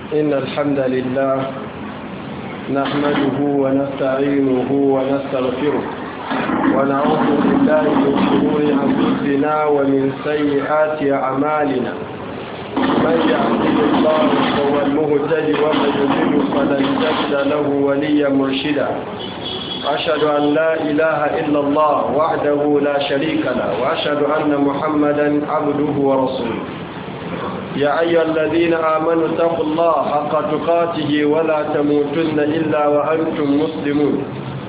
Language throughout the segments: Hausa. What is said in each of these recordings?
إن الحمد لله نحمده ونستعينه ونستغفره ونعوذ بالله من شرور أنفسنا ومن سيئات أعمالنا من يهده الله فهو المهتدي ومن يضلل فلن تجد له وليا مرشدا أشهد أن لا إله إلا الله وحده لا شريك له وأشهد أن محمدا عبده ورسوله يا أيها الذين آمنوا اتقوا الله حق تقاته ولا تموتن إلا وأنتم مسلمون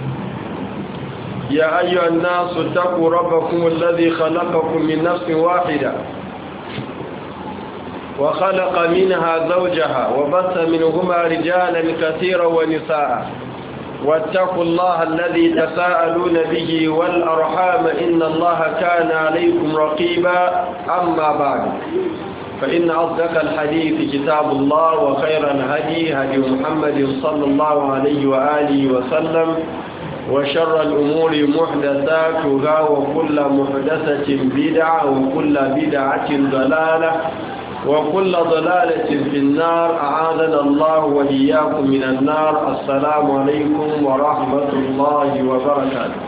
يا أيها الناس اتقوا ربكم الذي خلقكم من نفس واحدة وخلق منها زوجها وبث منهما رجالا كثيرا ونساء واتقوا الله الذي تساءلون به والأرحام إن الله كان عليكم رقيبا أما بعد فإن أصدق الحديث كتاب الله وخير الهدي هدي محمد صلى الله عليه وآله وسلم وشر الأمور محدثاتها وكل محدثة بدعة وكل بدعة ضلالة وكل ضلالة في النار أعاذنا الله وإياكم من النار. السلام عليكم ورحمة الله وبركاته.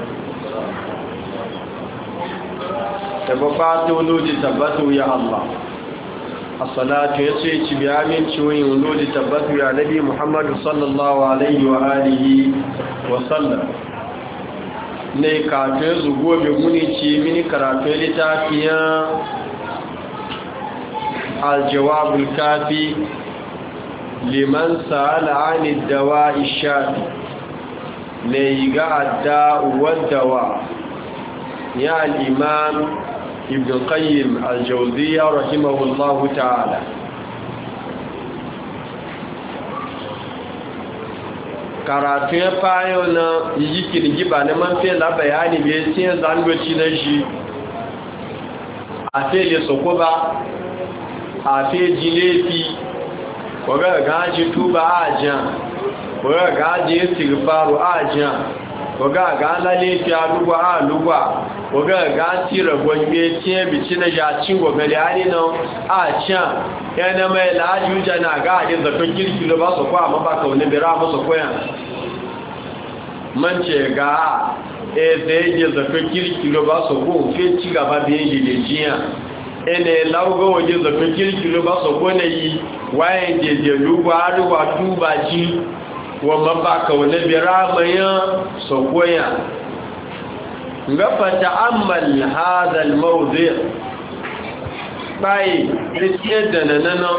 تبقات ولود تبتوا يا الله الصلاة يسيت بأمين شوي ولود تبتوا يا نبي محمد صلى الله عليه وآله وسلم. ne kafin zugo bai muni ce mini karatun littafiyan الجواب الكافي لمن سأل عن الدواء الشافي ليقع الداء والدواء يا الإمام ابن القيم الجوزية رحمه الله تعالى. karatun ya fayo na yi kirgiba na manfe la bayani bai siyan zangoci na shi a fele soko ba àti jíléèfì ọ̀rẹ́ àgájí túbà àjàn ọ̀rẹ́ àgájí ìsìrìfàrò àjàn ọ̀rẹ́ àgálálẹ́fì alúgbà àlúgbà ọ̀rẹ́ àgájí rẹ̀gbọ̀nyẹ tí ẹbì tí na yàcí wọ̀gẹ̀lẹ̀ àrínà àjàn ẹni mẹ́lá àjújà na àgájí zafin kirki lọ bá sọ̀kọ́ àmọ́bàkà oníbẹ̀rẹ̀ àmọ́sọ̀kọ́ yàn mance ga ẹzẹ́ zafin kirki lọ bá sọ̀kọ́ òfin ci gaba da yin jiya ene lauga waje zafin kirkiro ba su kone yi wayan jejjeru ba arewa tuba ji wa mabaka wani biramayen sokoya gafata ammal hadal mawzi bai rike da nanana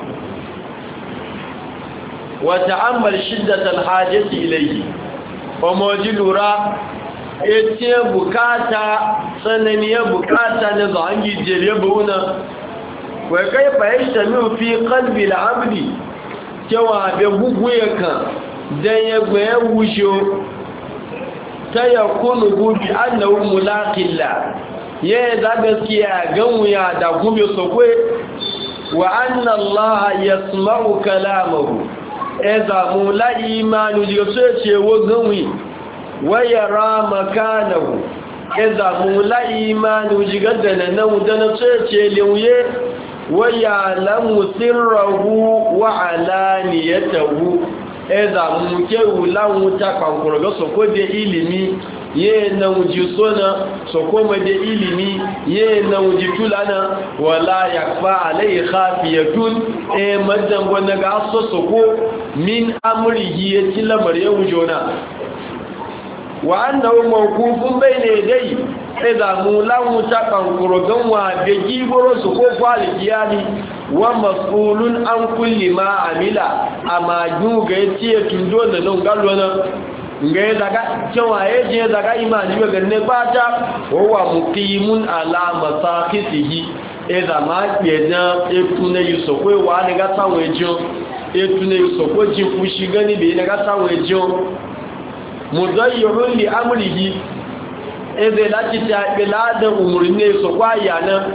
wata ammal shiddatal hajjati ilayhi wa mawaji lura ete bukata tsananiyar bukata na zangi jere bauna wai kai fahimta min fi kalbi al'abdi cewa bai gugu ya kan don ya gbaye wuce ta ya kunu gubi annahu mulaqilla ya yi za gaskiya ganwuya da gube sokwe wa anna allaha yasma'u kalamahu ya zamu la imanu da ce wa ganwi wayara makanahu iza mula imanu jigadana na wudana cece liuye waya lamu sirrahu wa alaniyatahu iza muke wulan wuta kankuro ga soko da ilimi ye na wuji sona soko ma da ilimi ye na wuji tulana wala yakfa alai khafiyatun madan gwana ga soko min amrihi ya tilamar ya wujona wa annahu mawqufun bayna yadayhi idza mulahu taqanqurugan wa bigiboro su ko falikiyani wa mas'ulun an kulli ma amila amma juga yace tundo da nan gallona ngai daga cewa yaje daga imani ga ganne bata wa muqimun ala masaqitihi idza ma yeda etune yusokwe wa ni ga tawejo etune yusokwe ji fushi gani be ni ga tawejo muzayyirun li amrihi eze lati ta bilada umurne so kwaya nan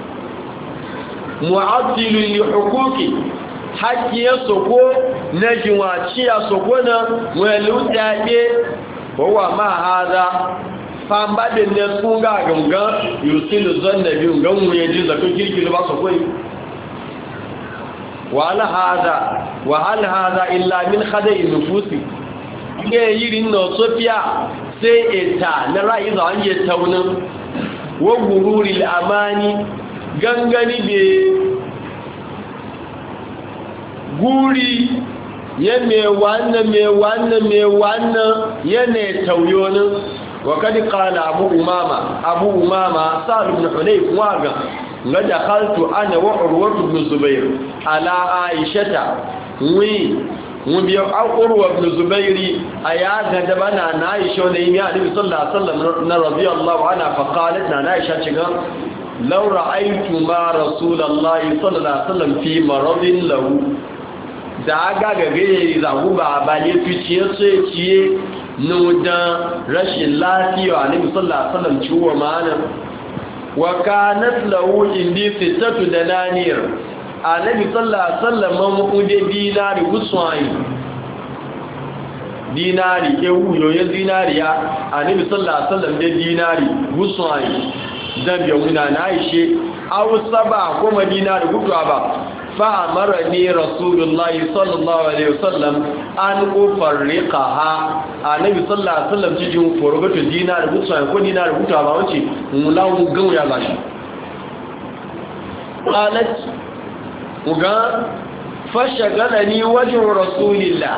mu'attil li huquqi hakiya soko na jiwaciya soko na welu tabe wa ma hada famba da ne sunga ganga yusilu zannabi gangu yaji zato kirkiro ba soko wa hal hada illa min khada'in nufusi ge yirin no sofia sai eta na ra'ayi za an yi taunin wa gururil amani gangani be guri ya me wannan ya ne tauyonin wa kadi qala abu umama sa'd ibn hunayf waga ga dakhaltu ana wa urwa ibn zubair ala aishata mun biyo urwa ibn zubair aya ga da bana na aisha ne ya nabi sallallahu alaihi wasallam na radiyallahu anha fa qalat na aisha ciga law ra'aytu ma rasulullahi sallallahu alaihi wasallam fi maradin lahu da aga gagaye zagu ba bale tuciye sai ciye nudan rashin lafiya a nabi sallallahu alaihi wasallam ciwo ma'ana wa kanat lahu indi sittatu dananir a nabi sallallahu alaihi wasallam mun de dinari guswai dinari ewu yoyin dinariya a nabi sallallahu alaihi wasallam de dinari guswai dan biyo muna na aishe aw saba ko dinari gutwa ba فأمرني رسول الله صلى الله عليه وسلم أن أفرقها النبي صلى الله عليه وسلم تجيهم فرقة دينار بطا يكون دينار بطا باوتي ملاو قوي على شيء قالت وقال فشغلني وجه رسول الله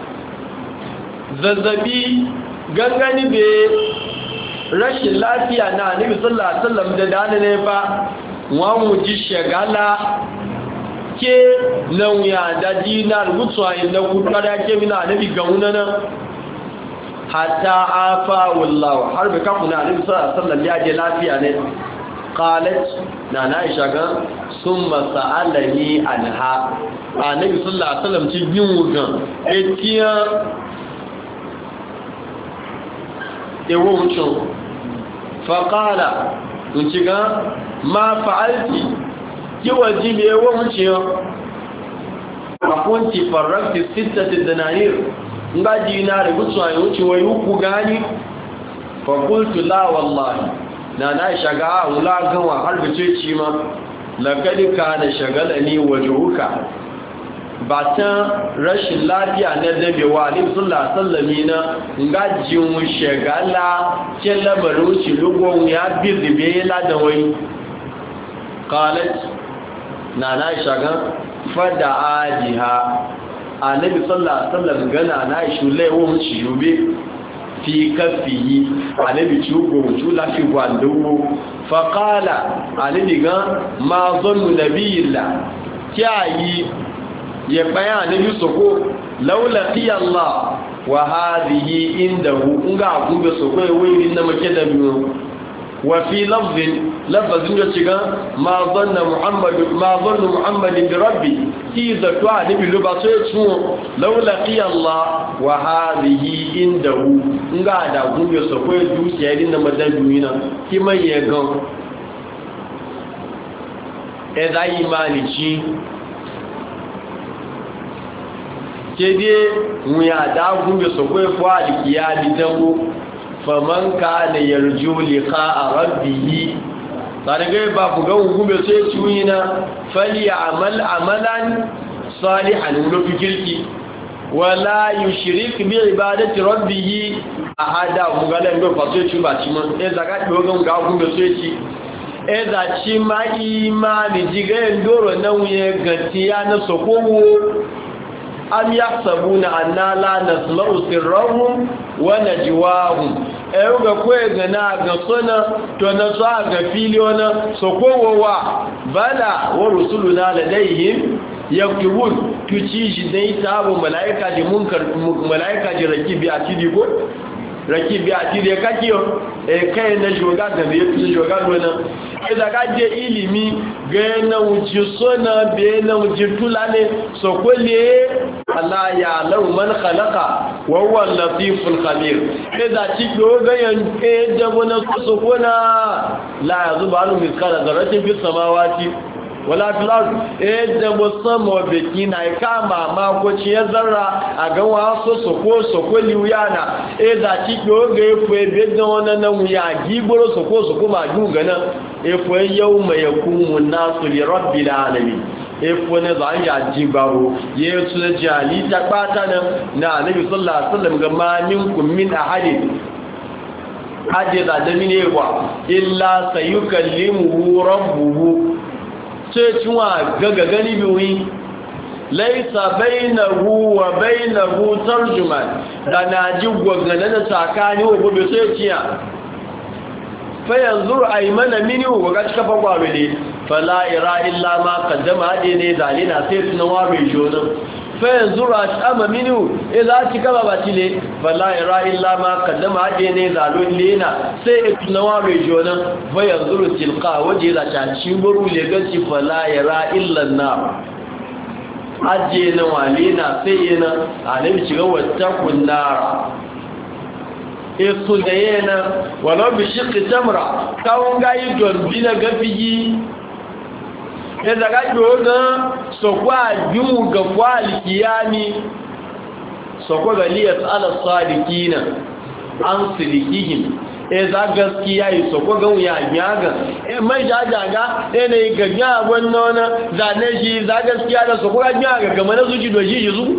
zazzabi gangani be rashin lafiya na annabi sallallahu alaihi wasallam da dana ne fa wa mu ji shagala ke nauya da dinar gutsuwa inda kudada ke mina nabi gaunana hatta afa wallahu har bi kafuna nabi sallallahu alaihi wasallam ya je lafiya ne qalat na Aisha ga summa sa'alani anha annabi sallallahu alaihi wasallam ci bin wugan etiya ewo mucho fa qala mun ci ga ma fa'alti kiwaji me yawan ciyo akunti farrakti sittati dananir ngaji na rubutu ayi wuce wai uku gani fa qultu la wallahi na shaga wala gawa har bice ci ma laqad kana shagalani wajhuka batan rashin lafiya na dabe wa alim sallallahu alaihi wasallam na ngaji mu shagala ke labaru ci lugon ya bizibe la da wai qalat na Aisha gan fada ajiha annabi sallallahu alaihi wasallam gana na Aisha lewo ci yube fi kafihi annabi chugo chula fi gwandugo fa qala annabi gan ma zannu nabiyillah kiyayi ya bayan annabi soko laula fi Allah wa hadhihi indahu nga gube soko wai na make da biyo وفي لفظ يتشغى ما ظن محمد بربي كيف تقع نبي لباسيته لو لقي الله وهذه عنده نقعد أقول يسوي دوس يدين مدنوينا كما يقول إذا إيماني شيء كده ويعد أقول يسوي فعلك يا لدنه faman kana yarju liqa'a rabbih sanagai ba ku ga gube sai ciwina fali amal amalan salihan lo fikirki wala yushrik bi ibadati rabbih ahada mu ga dan do faso ci ba ci mun e zaga dogon ga gube sai ci e za ci ma imani jiga ndoro nan ye gatiya na sokowo am yahsabuna anna la nasma'u sirrahum wa najwahum ayo ga koyi gana ga suna to na so ga filiyona so kowowa bala wa rusuluna ladayhim yaktubun tuci shi dai sabo malaika ji munkar malaika ji rakibi a tidi ko rakibi a tidi ka kiyo kai na joga ga be tu joga dona idan ka je ilimi ga na wuci sona be na wuci tulane so kolle Allah ya lau man khalaqa wa huwa al-latiful khabir idan ci ga yan da wani so kona la yazbalu mithqala dharratin fis samawati wala fil ard da musamo be kina kama ma ko ci zarra a ga waso so ko liuyana idan ci ga efu be da wannan nan ya giboro so ko ma ju gana efu yawma yakumu nasu li rabbil alamin efo ne za an ya jibaro ya su da jali ta bata nan na annabi sallallahu alaihi wasallam ga ma minkum min ahadin hadida da mine wa illa sayukallimuhu rabbuhu ce ciwa gaga gani biwi laisa bainahu wa bainahu tarjuman da naji gwagana da tsakani wa gobe sai ciya fa yanzu aymana minhu wa ga cika fa ne fala ira illa ma qaddama hade ne zalina sai tunawa bai jona fa yanzu ashama minhu idza cika ba tile fala ira illa ma qaddama hade ne zalun lena sai tunawa bai jona fa yanzu tilqa waje da ta cimburu le gaci fala ira illa na ajiye na wale na sai yana a nabi shiga wata kunnara isu da yana walau bi shiƙi tamra kawon gayi dombi na gafigi ya zaga ɗoga sokwa biyu ga kwalikiyami sokwa ga liyar tsalar sadikina an silikihim za gaskiya yi sokwa ga wuya gyaga mai jajaga yana yi gagya wannan zane shi za gaskiya da sokwa gyaga gama na zuci doshi shi su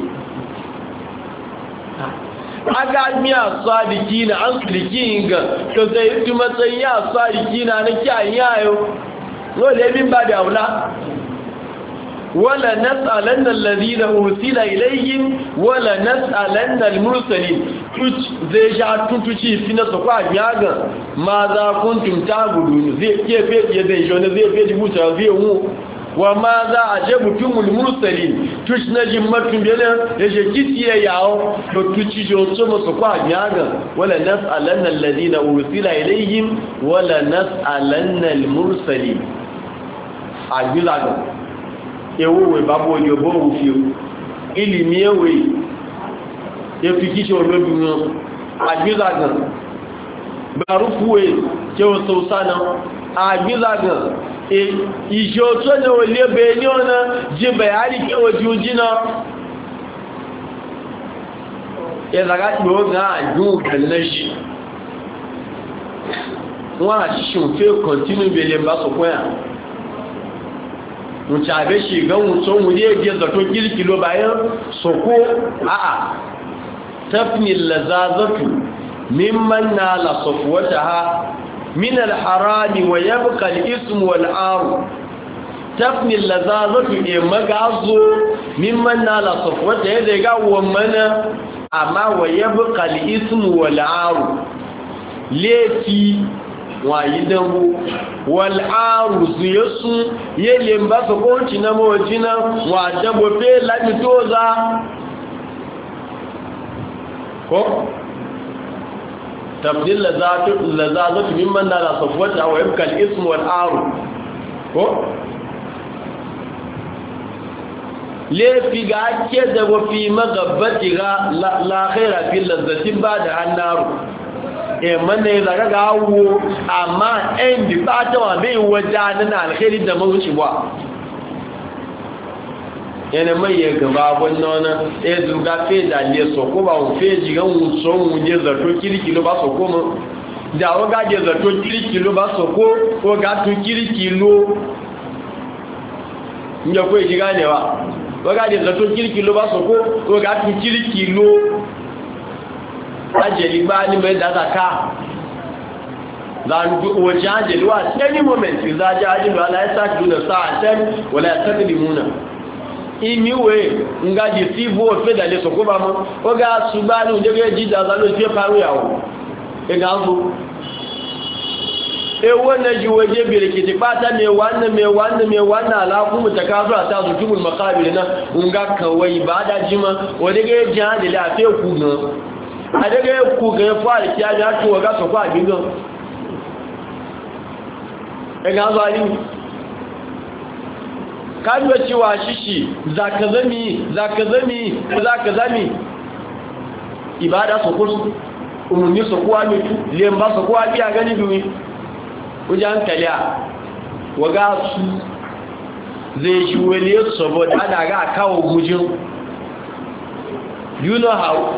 aga miya sadiki na an sadiki ga ka zai yi matsayi ya sadiki na kyayin yayo dole min ba da aula wala nas'alanna alladhina ursila ilayhim wala nas'alanna almursalin zai sha tutuci fina su kwa biyaga ma za kuntum tabudun zai kefe ya zai jona zai fe jibuta zai wu wa ma za a jabutumul mursalin tush na jimmatun bena ya je kisiye yawo to tuci joto musu kwa biyaga wala nas'alanna alladhina ursila ilayhim wala nas'alanna almursalin a gilaga ewowe babu ojobo òfin ilimi ewe efikíṣẹ́ olóbìnrin àgbílàgàn gbárùkúwé tí ó tó sánà àgbílàgàn ìṣẹ́ tó ní olébẹ̀ ní ọ̀nà jíbẹ̀ àríkẹ́ ojú jíná ẹ̀zàgájì ó gán àjún kẹlẹ́ṣì wọ́n àṣíṣùn fẹ́ kọ̀ntínú belẹ̀ bá sọ̀pọ̀ yà mutabe shi ga mutum wuri ya zato kirkilo bayan soko a'a tafni lazazatu mimman nala safwataha min alharami wa yabqa alism wal ar tafni lazazatu e magazo mimman nala safwataha da ga wannan amma wa yabqa alism wal ar leti wayi dambu wal'arusu yasu yele ba su konci na mawajina wa dabo fe lamitoza ko tabdil lazazatu mimman na lasafwata wa yabka al'ismu wal'aru ko lefi ga ake da wafi magabbati ga la khaira fi lazzatin ba da hannaru mana ya zaga ga hawo amma ɗayan bi ba ta wa bai wajen na alkhairi da mawuci ba yana mai ya gaba wannan ya zuga fe da ne so ko ba fe jigan wutson wuje zato kirkilo ba so ko mu da waga je zato kirkilo ba so ko ga tu kirkilo nya ko ji ganewa waga je zato kirkilo ba so ko ga tu kirkilo ajeli ba ni mai da zaka zan waje ajeli wa any moment za ji ajeli wala ya sa duna sa'atan wala taqdimuna iniwe ngaji sibo fe da le sokoba mo oga subanu je ge ji da zalo fe paru yawo e gangu e wona ji waje birkiti pata me wannan ala kuma takazu ta zutumul maqabir na unga kawai ba da jima wode ge jihadi la fe ku no a daga ku ga fara kiya da to ga so kwa gigan e ga zali kan da cewa shishi zaka zami ibada so ko umuni so ko ami lemba so ko abi a gani dumi wajen taliya waga su zai shi wale saboda ana ga kawo gujin you know how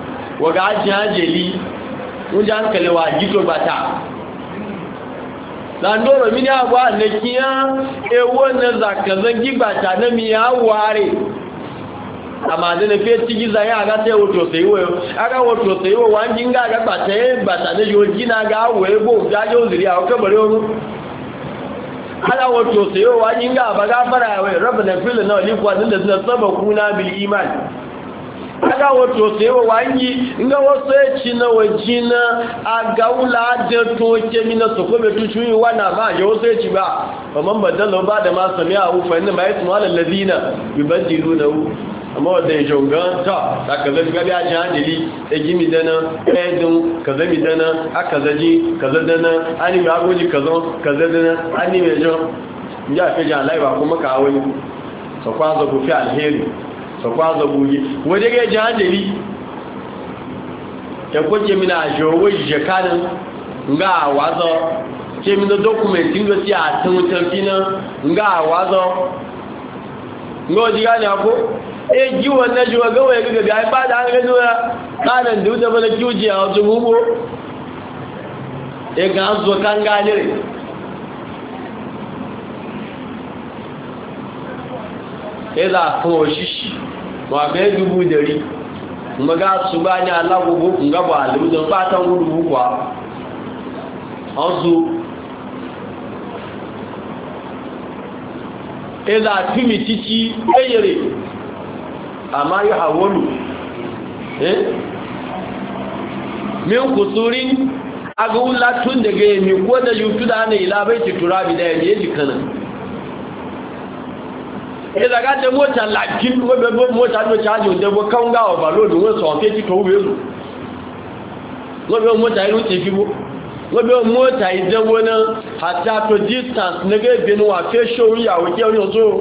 waga jajeli wajen kalewa gito bata landoro mini agwa na kiya ewo na zakazan gibata na miya ware amma da na fiye ciki zai aga sai wato sai wayo aga wato sai wayo wani ga ga bata na yoji na ga waye bo ga jo zuri a kabare wani aga wato sai wayo wani ga ba ga fara waye rabbana fil na likwa da suna sabakuna bil iman aga wato sai wani nga wasu ya ci na wajina a gaula da toke mina su kome tushuyi wana ma ya wasu ya ci ba ba man badalo ba da ma sami a ufa inda ma yi suna da lazina yi bandilu na wu amma wadda ya shungan ta ta ka zafi gabi a ji handili ya gimi dana ɗaya ka zami dana aka zaji ka zadana an yi agoji ka zadana an yi mai jan ya fi jan laiba kuma ka wani sakwa zagu fi alheri sakwa zagugi wadda ga ji handili ya kwace mina a shawar jekanin nga wazo ke mina dokumentin da siya a tun tarfina nga wazo nga wajen gani ako e ji wannan shi wa gawaye ga gabi ai ba da an gano ya kanan da wuta bala kiwuce a wasu hugo e ga an zo kan ganire e za a kawo shishi ma ga yi 100,000 kuma ga su ba ni Allah gugu nga ba aludun fatan gudu kuwa an zo e za a tumi titi ɗayyare amma yi hawolu min kusurin agawula tun daga yami ko da yutu da ana ilabai titurabi da yami yaji kanan ya zaga da mota lakin wabebe mota no caji wanda bo kan gawa ba lodin wani sauke ti kawo bezu wabebe mota yi rute fi bo wabebe mota yi dan wani hata to distance na ga ebe nuwa fe show ya wuke wani ozo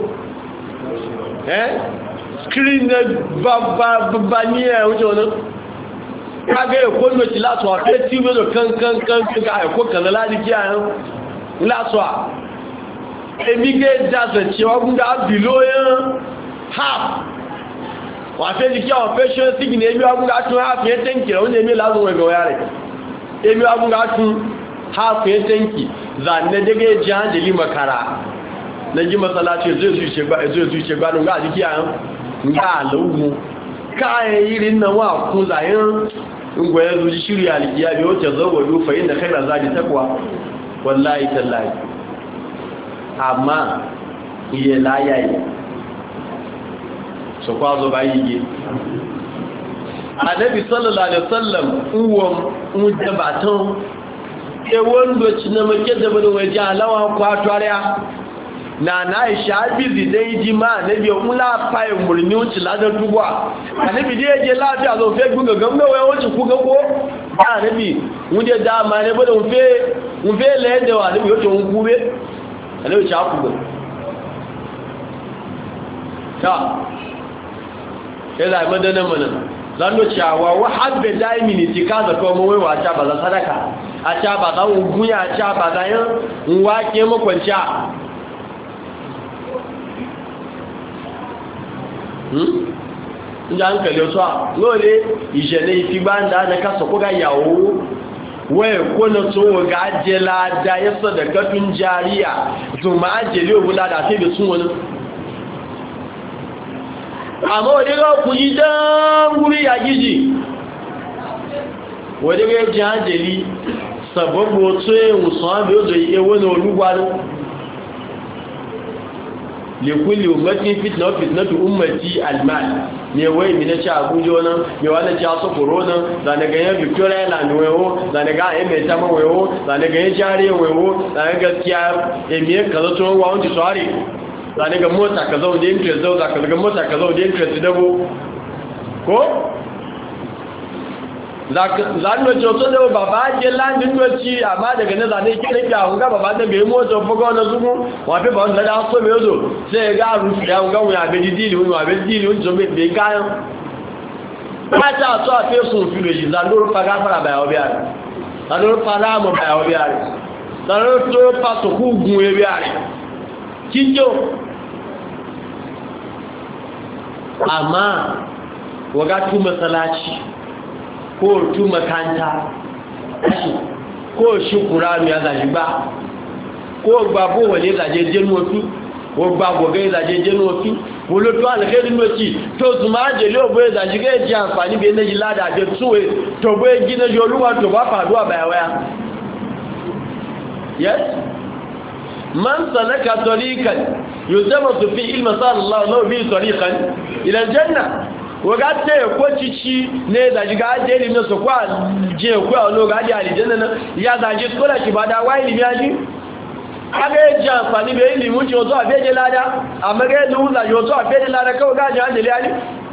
screen bàbá ní ẹ̀hún jọ náà kágẹ́ ẹ̀kọ́ ní ọ̀tí látọ̀ àfẹ́ tí wọ́n kankan ẹ̀kọ́ kan láti kí àyán látọ̀ à èmi gẹ́ dáṣẹ̀ tí wọ́n gúnga bìló yán half wọ́n fẹ́ di kí àwọn fẹ́ṣẹ́ sígì ní èmi wọ́n tún half yẹn tẹ́ǹkì rẹ̀ oúnjẹ èmi lázùn ẹgbẹ̀ ọ̀yá rẹ̀ èmi wọ́n tún half yẹn tẹ́ǹkì zanẹ́dẹ́gẹ́ jẹ́ àjẹ́lì makara na ji matsalaci zai zuce gbanin ga a jiki a ga laugu kayan yirin na wa kun zayen ngwaye zuci shirya alikiya bai wacce zawado fahim da kaira zaɗi takwa wallahi tallahi amma iya layayi su kwazo ba yi ge annabi sallallahu alaihi wasallam uwan mujabatan ewon doci na make da bane waje alawa kwatwariya na Aisha bizi dai ji ma nabi ula fayi murni wuce ladar dubwa annabi dai je lafiya zo fe gunga gamna waya wuce ku ga ko annabi mun je da ma ne bada mun fe le da wa annabi wato mun kube annabi cha ku ta sai da madana mana zan do cewa wa habbe dai miniti kaza ko mun wai wa ta ba sadaka a ta ba za mu gunya a ta ba ga yan wake makwanciya ǹjẹ́ ń kẹ̀lẹ̀ ọ̀tọ́ lóòlé ìṣẹ̀lẹ̀ ìfigbá ń dáadẹ́ kásọ̀ kó gáyàwó wẹ́ẹ̀ kó na tó wọ́n gá jẹ́ láàdá yẹ́sọ̀ da kẹtùn jariya tó máa jẹ́lé òun ládá tí bẹ̀ tún wọnú àmọ́ òdígá kù yí dán gúrí yàgíjì òdígá jẹ́ àjẹ́lí sàbọ̀bọ̀ tó èwùsàn àbẹ̀ òdò ewé na olúgbárú likulli ummatin fitnatu ummati almal ne wai mi na ci abuja nan me wani ci aso corona da ne ga Victoria Land wewo da ne ga eme tama wewo da ne ga jare wewo da ne gaskiya emiye kaza to wa wani tsari da ne ga mota kaza wanda interest zo da ga mota kaza wanda interest dabo ko zanu ce to da baba je landin doci amma daga ne zane ki rike a ga baba da bai mota fuga na zugu wa be ba wanda da so me zo sai ga rufi ya ga wa be dili wa be dili on zo be ga ba ta so a fe sun fi loji zanu fa ga fara ba obi are zanu fa la mo ba obi are zanu to pa so ku gun e bi are kijo amma waga tu masalaci ko tu makanta ko shi kuranu ya zaji ba ko gbabo wale zaje jenu otu wo gbagbo ge zaje jenu otu wo lo to alkhairu noti to zuma je le obo zaje ge ji àǹfààní be neji lada je tuwe to bo ji na jo luwa to ba fa duwa ba waya yes man salaka tariqan yuzamatu fi ilmi sallallahu lahu bi tariqan ila aljanna waga te ko cici ne da jiga ajeli ne so kwa je ko lo ga ja aljanna na ya da ji skola ki bada wa ilimi aji aga ji àǹfààní be ilimi ji ozo abeje lada amage du la yo to abeje lada ko ga ja ajeli ali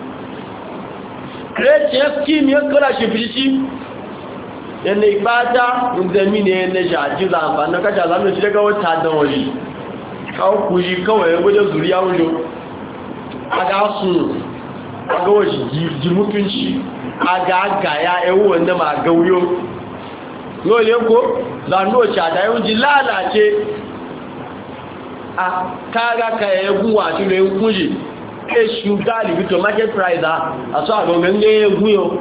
create scheme yo skola shi fici yana ibada indami ne na jaji zamba na kaja zamu shi daga wata dan wani kawo kuji kawai wajen zuriya wujo aga su aga waje ji mutunci aga gaya ewu wanda ma gauyo lole ko zanu cha da yun ji lalace a kaga ka egun wa ti le kunji e sugar li to market price a so ago ngenge egun yo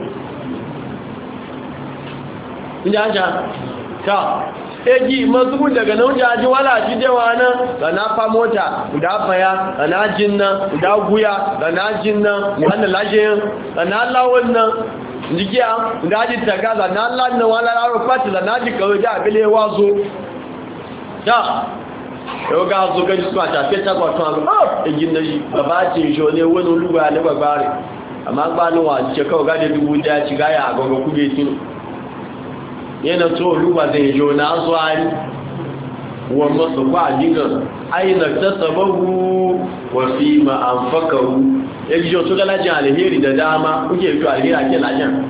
injaja ta eji mazubu daga nan jaji wala ji dewa nan da na fa mota da faya da na jinna da guya da na jinna wanda laje da na lawon nan jikiya da ji taga da na lanna wala ro fati da na ji kawo da bele wazo da yau ga zo ga su ta fe ta gwato an eji na ji baba ce jo ne wani luga ne gbagbare amma gba ni wa ce kawo ga da dubu da ci ga ya gogo kube tin yana to luba zai jo na zuwari wa masu ba digan aina tasabahu wa fi ma anfakahu yaji jo to galajin alheri da dama kuke yi alheri ake lajan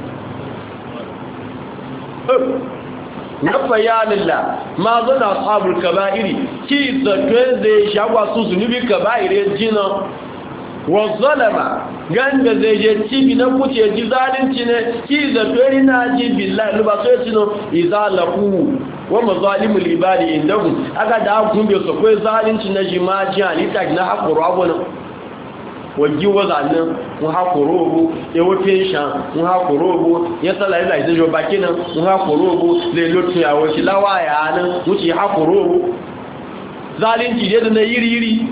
nafa ya lilla ma zana ashabul kaba'iri ki zato zai shagwa su zunubi kaba'ire jina wa zalama ganda zai je cibi na kuce ji zalunci ne ki zato ina ji billahi luba sai tino izalaku wa mazalimul ibadi indahu aka da gumbe so kai zalunci na jimaji alita na hakuru abuna waji wazannan mu hakuru obo e wo pension mu hakuru obo ya sala ila ijo bakina mu hakuru obo le lotu ya wo shi lawaya nan mu ci hakuru obo zalunci da na yiri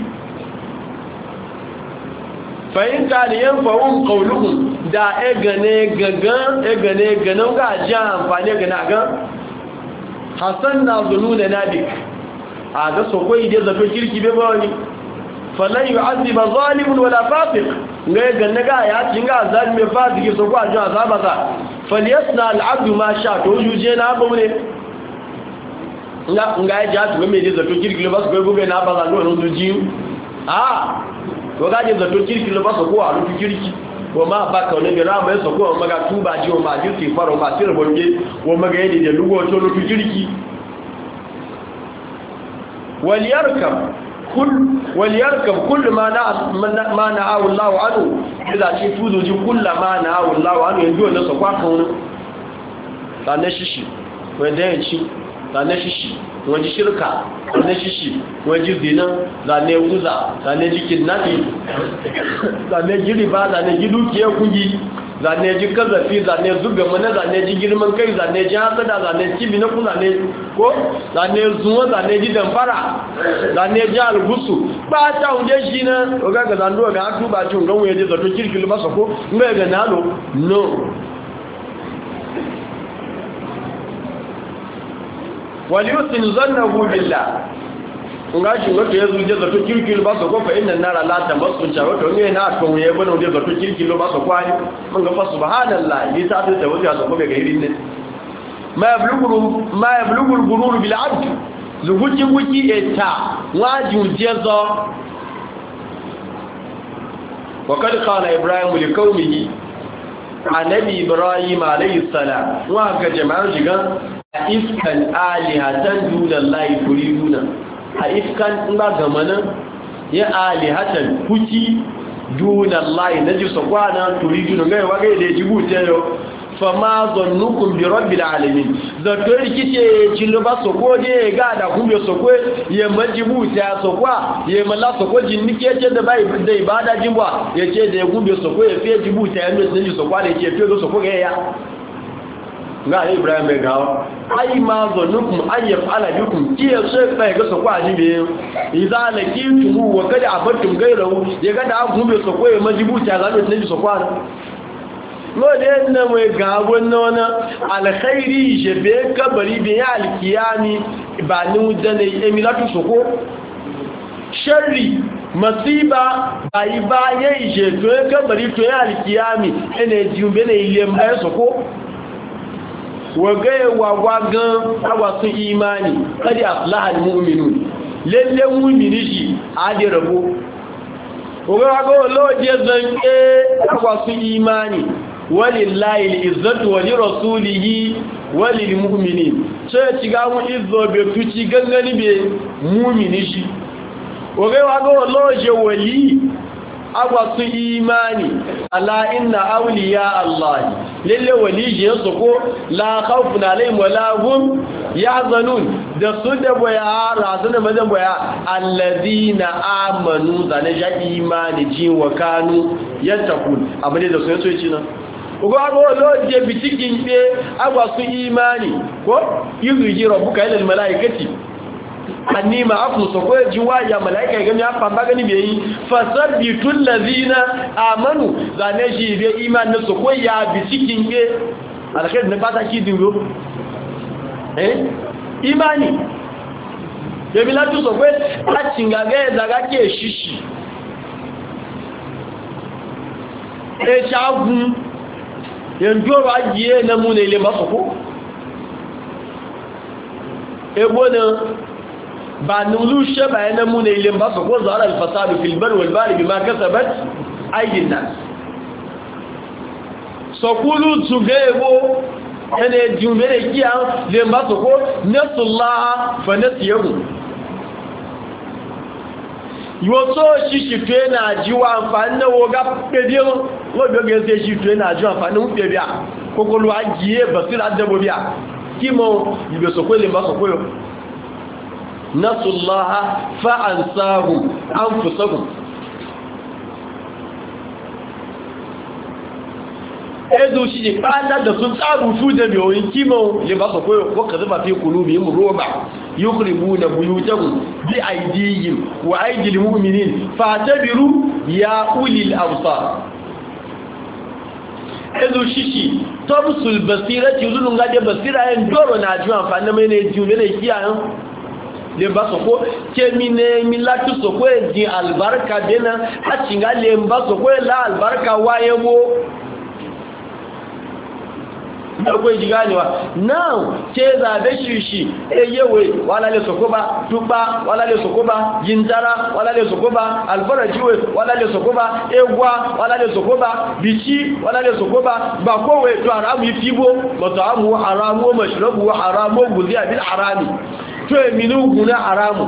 fahimta da yan fa'un qauluhum da egane ganan ga ji amfani ga naga hasan na zununa nadik a ga sokoi da zato kirki be bawani falan yu'azziba zalimun wala fasiq ga ganna ga ya cinga zalimi fasiki so kwa ji azaba sa falyasna al'abdu ma sha to yuje na ba ne nga ya tu me da zato kirki ba su gobe na ba za no ji to gaje zato kirki lo ba so ko a rufi kirki ko ma ba ka ne ra mai so ko maga tuba ji o ma ji ti faro ma sir bonge o maga yedi de lugo to rufi kirki wal yarkam kull ma na'ahu Allah anhu idza shi fuzo ji kull ma na'ahu Allah anhu yanzu ne so kwa kan sanan shishi wanda ya ci sanan shishi wani shirka wani shishi wani zina zane wuza zane jikin nafi zane giriba zane gidukiye kugi zane ji kazafi zane zuga mana zane ji girman kai zane ji hasada zane cibi na ku zane ko zane zuwa zane ji damfara zane ji algusu ba ta hunde shi na oga ga zando ga hatu ba cin ganwe ji zato kirkilu masa ko mai ga nalo no waliyusin zannahu billah nga shi wato yazo je zato kirkilo ba so ko fa inna nara la tamassu cha wato ne na to ye bano je zato kirkilo ba so kwani mun ga fa subhanallah ni ta ta wato ya so ko ga irin ne ma yablughu al-ghurur bil 'abd zuguji wuki eta waju jezo wa kad qala ibrahim li qaumihi annabi ibrahim alayhi salam wa ga jama'an shiga ifkan alihatan dunallahi turiduna a ifkan ba gamana ya alihatan kuki dunallahi naji sakwana turiduna ga waga da jibuta yo fama zannukum bi rabbil alamin zato rikice jillo ba soko je ga da kumbe soko ya majibuta sokwa ya malla soko jinnike ce da bai da ibada jibwa yace da kumbe soko ya fe jibuta ya nuna ji sokwa da yace fe soko ga ya ga Ibrahim mai gawo ai ma zanukum an yaf'ala bikum kiya sai bai ga su kwaji be idza lakitum wa kad abattum gairahu ya ga da ku be su koyi majibuta za ne su kwana lode na mai ga wannan alkhairi je be kabari be alkiyami ba ni wudane emilatu soko sharri masiba bai ba yayi je to kabari to alkiyami ene jiumbe ne ile mbaye soko wagaye wagwa gan awa sun imani kadi aflahal mu'minun lalle mu'mini shi adi rabo wagaye loje zanke awa sun imani walillahi al-izzatu wa li rasulihi wa lil mu'minin sai ci ga mu izzo be tuci gangani be mu'mini shi wagaye loje wali agwa su imani ala inna awliya Allah lalle waliji yansu ko la khawfun alaihim wala hum yahzanun da su da boya razana madan boya alladhina amanu zane ja imani ji wa kanu yattaqun abin da so yaso yace nan ugo loje bitikin be agwa su imani ko yuji rabbuka ilal malaikati annima afu so ko jiwa ya malaika gani ya famba gani be yi fasabbitul ladina amanu zane shi be iman so ko ya bi cikin be alkhair ne bata ki dingo imani be bi latu so ko a cinga ga daga ke shishi chagun yanjoro ajiye na mu ne le masoko ebona ba nulu shaba yana muna ilin ba su ko zara alfasadu fil bar wal bari bima kasabat aydin nas so kulu tugebo ene jumere kiya le ba su ko nasullah fa nasiyahu yoso shishi tena jiwa amfani wo ga pedio wo be ge shi tena jiwa amfani mu pebia kokolu ajiye basira dabo bia kimo yibe so ko le ba so ko yo nasullaha fa'ansahu anfusahum ezo shi ne fata da sun tsaru su da biyoyin kimo le ba su koyo ko kaza fi qulubihim ruba yukhribuna buyutahum bi aydihim wa aydil mu'minin fatabiru ya ulil absar ezo shishi tabsul basirati yuzun ngade basira en doro na ju amfani mai ne ju ne kiyan le ba soko kemine milatu soko di albarka dena a cinga le ba soko la albarka wayewo da ko jiganewa now ce zabe shishi yewe wala le soko ba tuba wala le soko ba jindara wala le soko ba alfarajiwe wala le soko ba egwa wala le soko ba bichi wala le soko ba ba kowe to haramu yifibo matamu haramu mashrabu haramu guziya bil harami to eminu guna haramu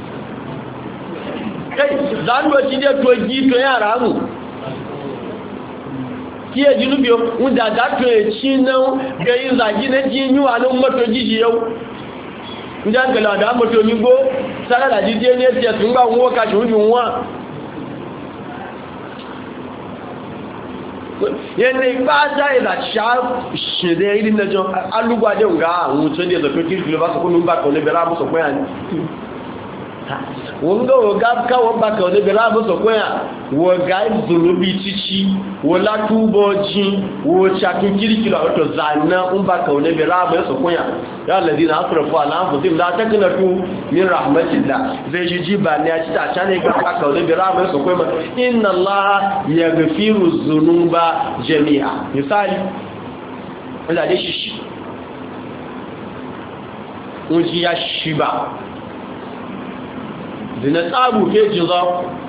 kai zanwa ci de to gi to ya haramu ki e jinu biyo unda ga to e chinu ga yin zagi na jinyu anu moto jiji yau unda ga da moto mi go sara da jiji ne ti tun ga won ka ju wa yẹni pàtà ìdàṣà ṣẹ̀dẹ̀ ìdí nẹjọ alúgbàdé ǹgá àwọn tó ní ẹ̀dọ̀ tó kí ìfìlẹ̀ bá sọ fún nígbà kan lẹ́bẹ̀rẹ̀ àmúsọ̀ pẹ́ àní wọ́n gọ́wọ́ gáwọ́ bá kan lẹ́bẹ̀rẹ̀ àmúsọ̀ pẹ́ à wọ́n gá ìdùnnú bí títí wọ́n látúbọ̀ jí wọ́n ṣàkín kíríkìlọ̀ ọ̀tọ̀ zànà ń bá kan lẹ́bẹ̀rẹ̀ àmúsọ̀ pẹ́ à ya ladina asrafu ala anfusihim la taqnatu min rahmatillah zai ji ba ne a ci ta chane ga ka da bira mai so kuma inna allaha yaghfiru dhunuba jami'a misali wanda da shi unji ya shiba dina tsabu ke jizo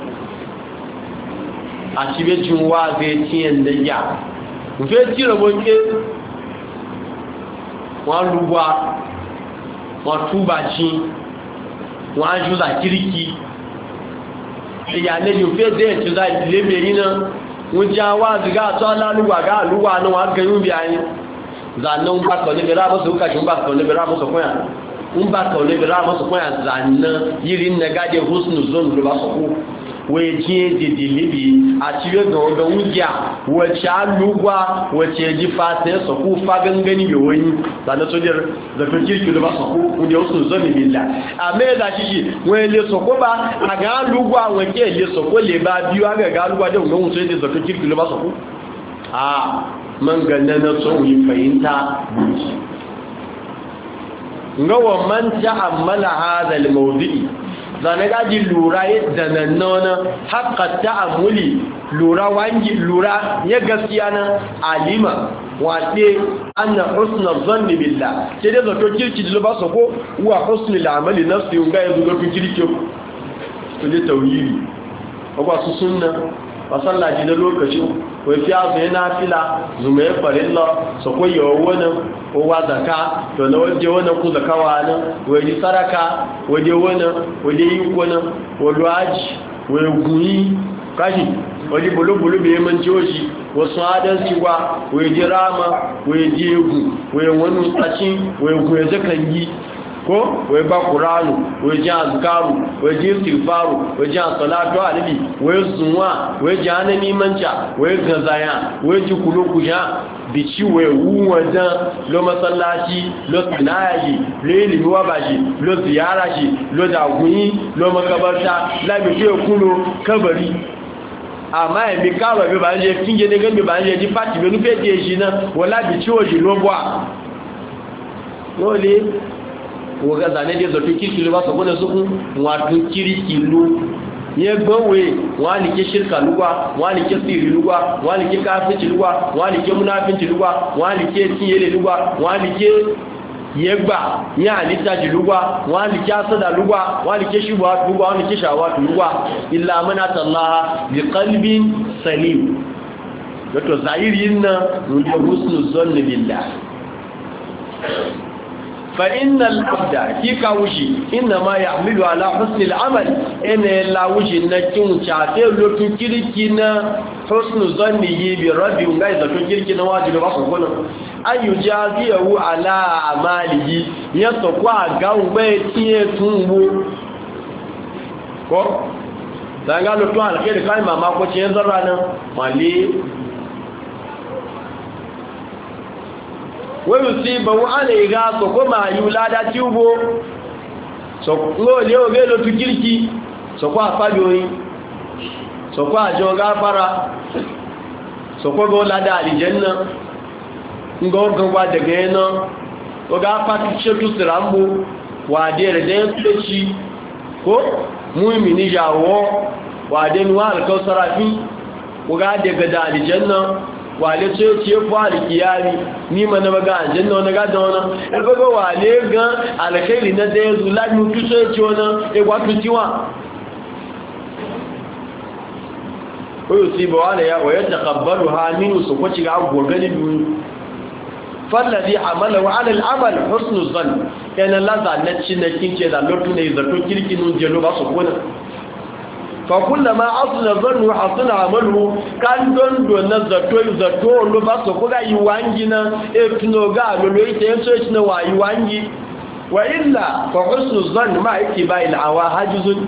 a cibe jinwa zai tiyan da ya mu fe tira bonke wọ́n lúgbà wọ́n túbà jí wọ́n á jùlọ kíríkì ìyàlẹ́ yóò fẹ́ dẹ̀ ìtúzà ìdílébẹ̀ yìí náà wọ́n já wá àzìgá àtọ́ alálùgbà gáàlúwà náà wọ́n gẹ̀yún bí ayé zànà ń bá kọ̀ níbi rámọ́sọ̀ kàṣí ń bá kọ̀ níbi rámọ́sọ̀ pọ́yà ń bá kọ̀ níbi rámọ́sọ̀ pọ́yà zànà yìí nẹgájẹ́ húsnù zone ló bá sọ̀kú wai je didilibi a cikin ga wuja wace alugwa wace ji fata ya saku fagan gani bai wani sannan sojar zafin kirki da ba saku wanda ya sun zami billa a mai da shi wani le sako ba a ga alugwa wake le sako le ba biyu a ga alugwa da wani wuce da zafin kirki da ba saku a man ganna na tsohon fahimta buki ga wa man ta'ammala hadha al-mawdi'i zane gaji lura yadda nan nona haqqa ta'ammuli lura wangi lura ya gaskiya na alima wade anna husnul zanni billah sai da zato kirki da ba ko wa husnul amali nafsi ga yanzu ga kirki to da tauhidi ba su sunna masallaci da lokaci wai fiya zai na fila zuma ya farilla su kwaye wa wani kowa zaka to na waje wani ku zaka wani waje saraka waje wani waje yi wani waje aji waje guyi kashi waje bulu-bulu bai manci washi wasu adalci wa waje rama waje egu waje wani tsaci waje guye zakan yi ko wai ba qur'anu wai ji azkaru wai ji istighfaru wai ji salatu alibi wai zuwa wai ji anani manca wai gazaya wai ji kulukuja bici wai wuwadan lo masallaci lo sinaji lo ilimi wa baji lo ziyara shi lo dagunyi lo makabarta la bi ke kulo kabari amma e bi ka ba je finge ne gambe ba je ji pati be nu fe de shi na wala bi ciwo ji lo bwa wole woga zane de zoto kirki lo ba so bona suku wato kirki lo ye gbowe wani ke shirka lugwa wani ke siri lugwa wani ke kafirci lugwa wani ke munafinci lugwa wani ke tiyele lugwa wani ke yegba ya litaji lugwa wani ke asada lugwa wani ke shubha lugwa wani ke shawatu lugwa illa man atallaha bi qalbin salim wato zahirin na ruwa husnul zanni billah فإن العبد كيكا وشي إنما يحمل على حسن العمل إن لا وشي نكون شافي لو تكيركينا حسن ظنه بربي ونغاية تكيركينا واجب بصفنا أن يجازيه على أعماله يسوكوا غاو بيتيه تنبو ko dan ga lutun alkhairi kai mama ko ce zarra nan mali wọ́n sí bọ̀wọ́ alẹ́ ìgá sọ̀kọ́ máa yíò ládá tí ó bó sọ̀kọ́ lé ogé ló tú kíríkí sọ̀kọ́ àfájóyìn sọ̀kọ́ àjọ gáfárá sọ̀kọ́ bọ́ ládá àlìjẹ́ náà ngọ́gọ́gbà dẹ̀gẹ́ náà ó gá pàtí ṣètò sìràmbó wà dé rẹ̀ pẹ́ṣí kó mú ìmì níyàwó wà dé nuwá alkọ́sáráfí ó gá dẹ̀gẹ́dà àlìjẹ́ náà wale ce ce fari kiyari ni ma na maga aljanna wani gada wani ɗarfaga wale gan alkhairi na da ya zula mutu ce ce wani ya gwatu ciwa koyo si ba wale ya wayar da kabbaru haminu su kwaci ga abubuwa gani biyu fallazi amala wa alal amal husnul zan yana laza na cinakin ce da lotu ne zato kirkinin jelo ba su kuna fakullama asuna zannu hasuna amalu kan dondo na zato lo ba so ko ga yi wangi na etno ga lo lo ite so ite na wa yi wangi wa illa fa husnu zann ma ittiba il awa hajizun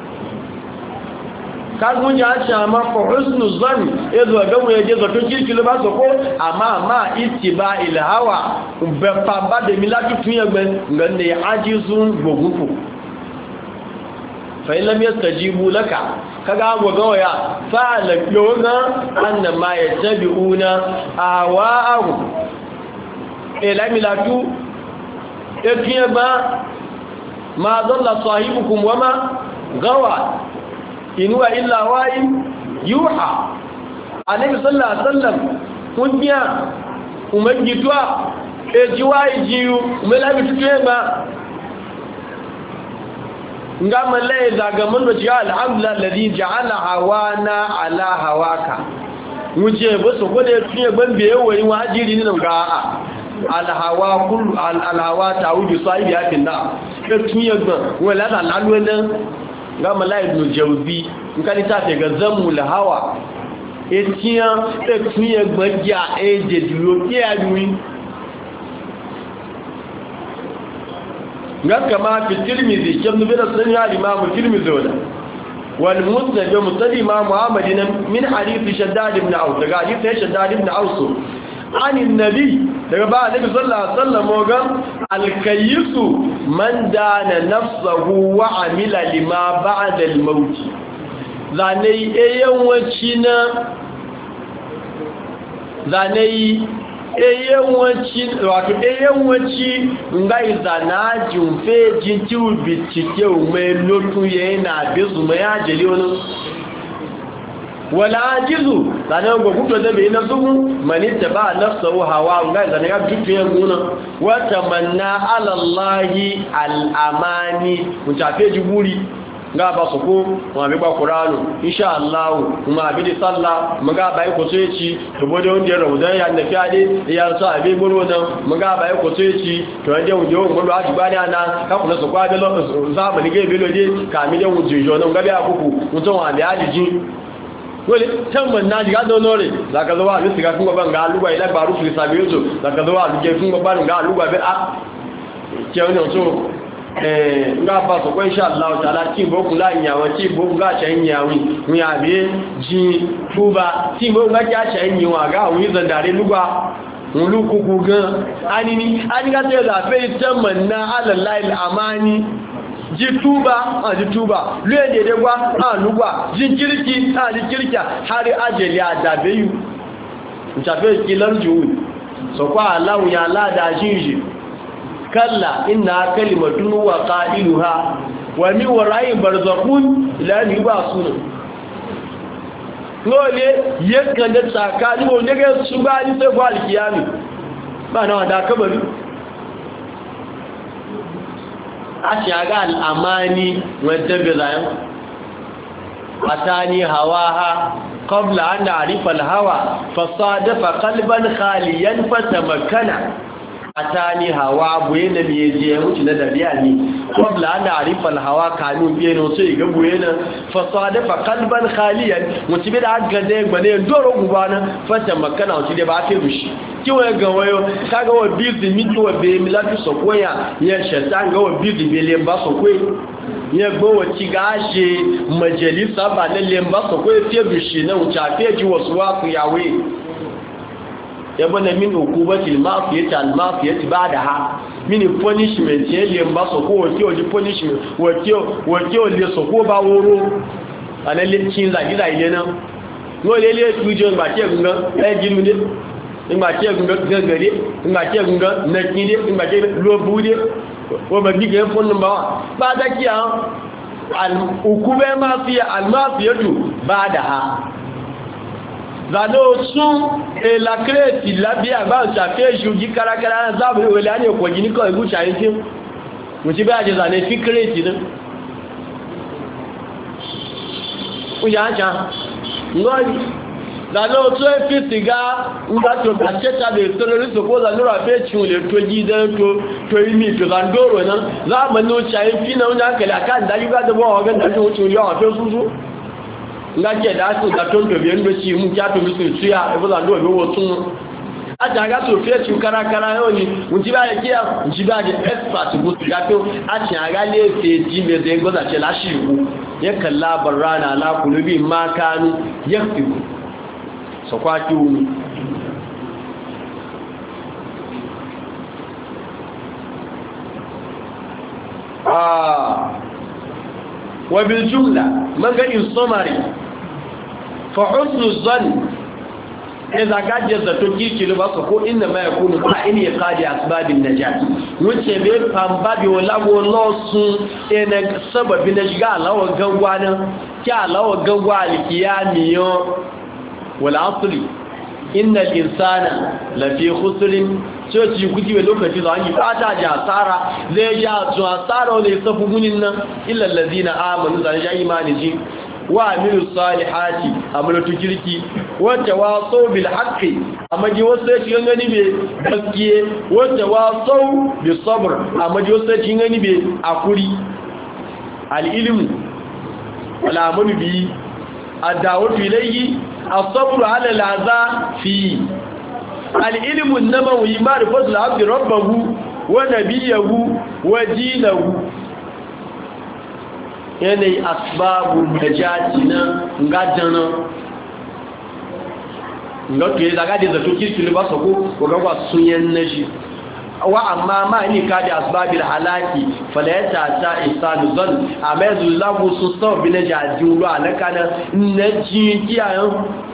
kan mun ya cha ma fa husnu zann ezo ga mu je zato kirki lo ba so ko ama ittiba il hawa be pa ba de milatu tuyegbe ngane hajizun gogufu fa'in lam yastajibu laka kaga gwagwaya fa'alam yawga annama yattabi'una awa'ahu ilamilatu ekiyaba ma dalla sahibukum wama gawa inwa illa wa'in yuha annabi sallallahu alaihi wasallam kunya umajitwa ejiwai jiyu umelabi tukeba ngama lai daga mun wace alhamdulillah alladhi ja'ala hawana ala hawaka muje ba so gode tuye bambe yayi wajiri ne ga alhawa kullu alhawa ta'udu sahibi yakin da tuye gban wala da lalu nan ngama lai ibn jawzi ngani ta te ga zamul hawa etiyan tuye gban ja eje duro ki adui ga kama fi tirmizi kin bi da sunan al-imam tirmizi wala wal musnad wa musnad imam Muhammad min hadith Shaddad ibn Aws daga hadith Shaddad ibn Aws an annabi daga ba annabi sallallahu alaihi wasallam ga al-kayyisu man dana nafsuhu wa amila lima ba'da al-maut zanai yawanci na zanai yawanci ngai zana jumfe jinti ubitike ume lotu yana bezu mai ajeli wani wala ajizu zanen gwagwuto da bai na zuhu manita ba nafsahu hawa ngai zane ya tutu ya guna wata manna alallahi al'amani mutafe jiburi ga ba su ko ma bi ba qur'anu insha Allah kuma bi di sallah muga bai ko sai ci to bode wanda ya rawu dan ya da fiade ya sa abi goro dan muga bai ko sai ci to wanda wuje won goro aji bani ana ka kula su kwa be lo za mu dige be lo je ka mi de wuje jo nan ga bi akuku mutum wa da ajiji wole tamman na diga do nore zaka zo wa lu siga kun ban ga luwa ila baru fi sabe zo zaka zo wa lu je kun ban ga luwa be a ke wani so nga ba so ko insha Allah ta'ala ti bo kula nyawo ti bo ga cha nyawi mu ya be ji tuba ti bo ga cha nyawa ga wi zandare lugwa mu luku ku ga ani ga te da fe tamanna ala lail amani ji tuba a ji tuba le de gwa a lugwa jin kirki a ji kirka har ajali adabeyu mutafe kilarju so kwa Allah ya lada jinji kalla inna kalimatun wa qailuha wa min wara'i barzakhun ila yubasuna lole yakan da tsakani wanda ga su ba ni sai ba alkiyami ba na da kabari ashaga al'amani wadda bi zayan atani hawaha qabla an a'rifa al-hawa fasadafa qalban khaliyan fatamakkana atani hawa buye na biye je mutu na dabiya ne qabla ana arifa alhawa kanun biye no sai ga buye na fasada fa qalban khaliyan mutu bi da gade gbane doro gubana fata makana mutu da ba ta rushi kiwa ga wayo kaga wa bizi mito wa be milatu sokoya ya shaitan ga wa bizi be lemba sokoy ya gbo wa cigashe majalisa ba na lemba sokoy te rushi na wuce fe ji wasu wasu yawe yabana min hukubatil mafiyati al mafiyati ba'daha min punishment yele mbaso ko wati punishment wati le so ko ba woro anele chinza gida ile na no lele tujo ngba ti egunga e jinu de ngba ti egunga gangare ngba ti egunga nakide ngba ti lobude o ma dige fon number ba da kiya al hukube mafiya al mafiyatu ba'daha zano sun la kreti labi agba ṣàfẹ́ ìṣòjí kárakára záàbùrú ìwẹ̀lẹ̀ á ní ọ̀pọ̀ jí níkọ̀ ìgbú ṣàyíkí mú ti bẹ́ àjẹ́ zane fi kreti ní oúnjẹ àṣà ngọ́ọ̀lì zano tó fi sìgá ngbàtò àṣẹ́tàbẹ̀ ìtọ́lórí sọpọ́lá lórí àfẹ́ẹ̀kì lè tó jí dẹ́ tó imi tó zandoro náà záàmù ní ṣàyíkí náà oúnjẹ àkẹlẹ̀ àkáàdáyúgbàdọ́gbọ́ ngaje da su da ton to biyan doci mu ja to musu tuya e bola ndo be wotun aja ga to fe tu karakara yoni mu ji ba ye kia mu ji ba je expert bu ga to aja ga le te ji me de goza ce la shi ku ya kalla barana la kulubi ma kanu yaktibu so kwa ki wu wa bil jumla man ga in summary فحسن الظن إذا قد يزدتو كيكي لباسو كو إنما يكون قائن يقاضي أسباب النجاة وچه بي پامبابي ولاغو لوسون إنك سبب نجغا لو غوانا كا لو غوا الكياميو والعصري إن الإنسان لفي خسر soci kuti we lokaci da an yi fata ji asara zai ja su asara wanda ya safi gunin nan illallazina amanu da ya imani ji wa amilu salihati amalatu kirki wata wasau bil haqqi amma ji wasu ya cikin gani be gaskiye wata wasau bis sabr amma ji wasu ya cikin gani be akuri al ilmu wal amalu bi ad-da'watu ilayhi as-sabr 'ala al-'adha fi al ilmu an-nabawi ma'rifatu al-'abd rabbahu wa nabiyahu wa dinahu yanayi asbabu najati na ngadana ngato ya zaga da zato kirkiri ba su ko ga sun yanna shi wa amma ma ni ka da asbabil halaki falayata ta isadu zan amazu lagu su so bi na jajin lu alaka na naji kiyayen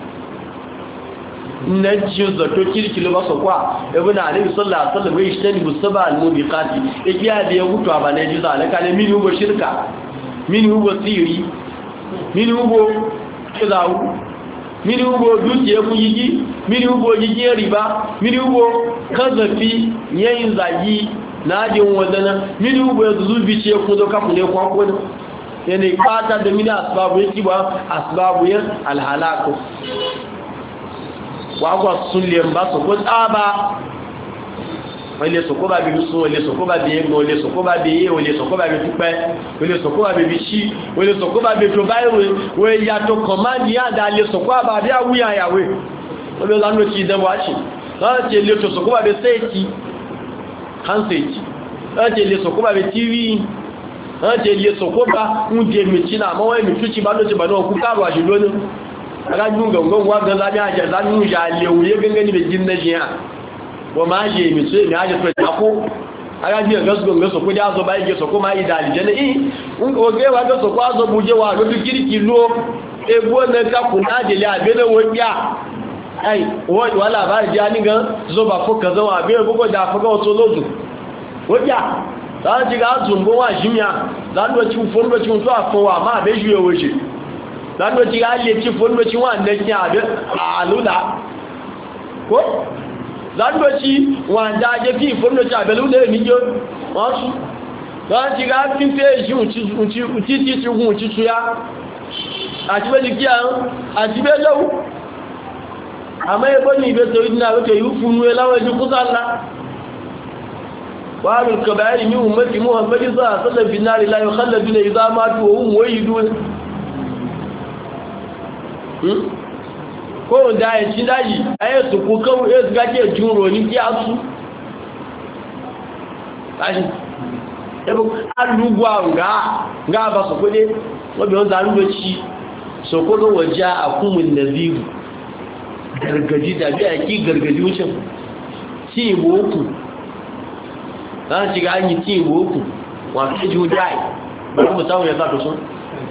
naji zato kirkiri ba su kwa ibn ali sallallahu alaihi wasallam ya shi musaba al-mubiqati ikiya da ya mutu ba na ji alaka ne mini ugo shirka mini ugo siri mini ugo kizawu mini ugo dukiya ku yigi mini ugo yigi riba mini ugo kazafi yayin zagi najin wadana mini ugo zubi ce ku zo ka ku ne kwa ko ne yana fata da mini asbabu yake ba asbabu yan alhalaku wa kwa sunliyan ba su ko tsaba wale soko ba bi so wale soko ba bi ego wale soko ba bi wale soko ba bi tupe wale soko ba bi chi wale soko ba bi to baiwe we ya to command ya da le soko ba bi awuya yawe wale la no ti dan wa chi la ti le to soko ba bi seti handset la ti le soko ba bi tv la ti le soko ba unje mi chi na mo we mi tuchi ba do ti ba no ku ka ro aji lo ni aga junga ngo wa ga za bi aja za nu ja le wuye gangani be jin na jiya wa ma je mi sai mi aje to ko aga ji ga su gonga so ko da zo bai ge so ko ma ida aljanna un o ge wa ga so ko azo buje wa do kirki lo e bo na ka kuna de la be na wonya ai wala ba ji ani ga zo ba fo kaza wa be bugo da fa ga so lozu wonya da ji ga zumbo wa jimya dan do ci fondo ci to afo wa ma be juye woje dan do ji ga le ci fondo ci wa na ki a alula ko zandoci wanda je fi fondo cha belu le mi jo wasu dan ti ga fi fe ji unti ya ati be ji an ati be lawu ama e boni be to idina be to yufunu e lawo ji kusalla wa al kabairi min ummati muhammadin sallallahu alaihi wasallam fi nar la yukhalladuna idha matu wa hum wayidun ko da ya ci daji ayi su ku kawo ya su gake juro ni ki asu tashi ebo alugwa nga ba so kode wo bi on za lu ci so ko do waja akumun nazir gargaji da bi aki gargaji wucin ci boku dan ci ga yi ci boku wa ci judai ba mu tawo ya za to so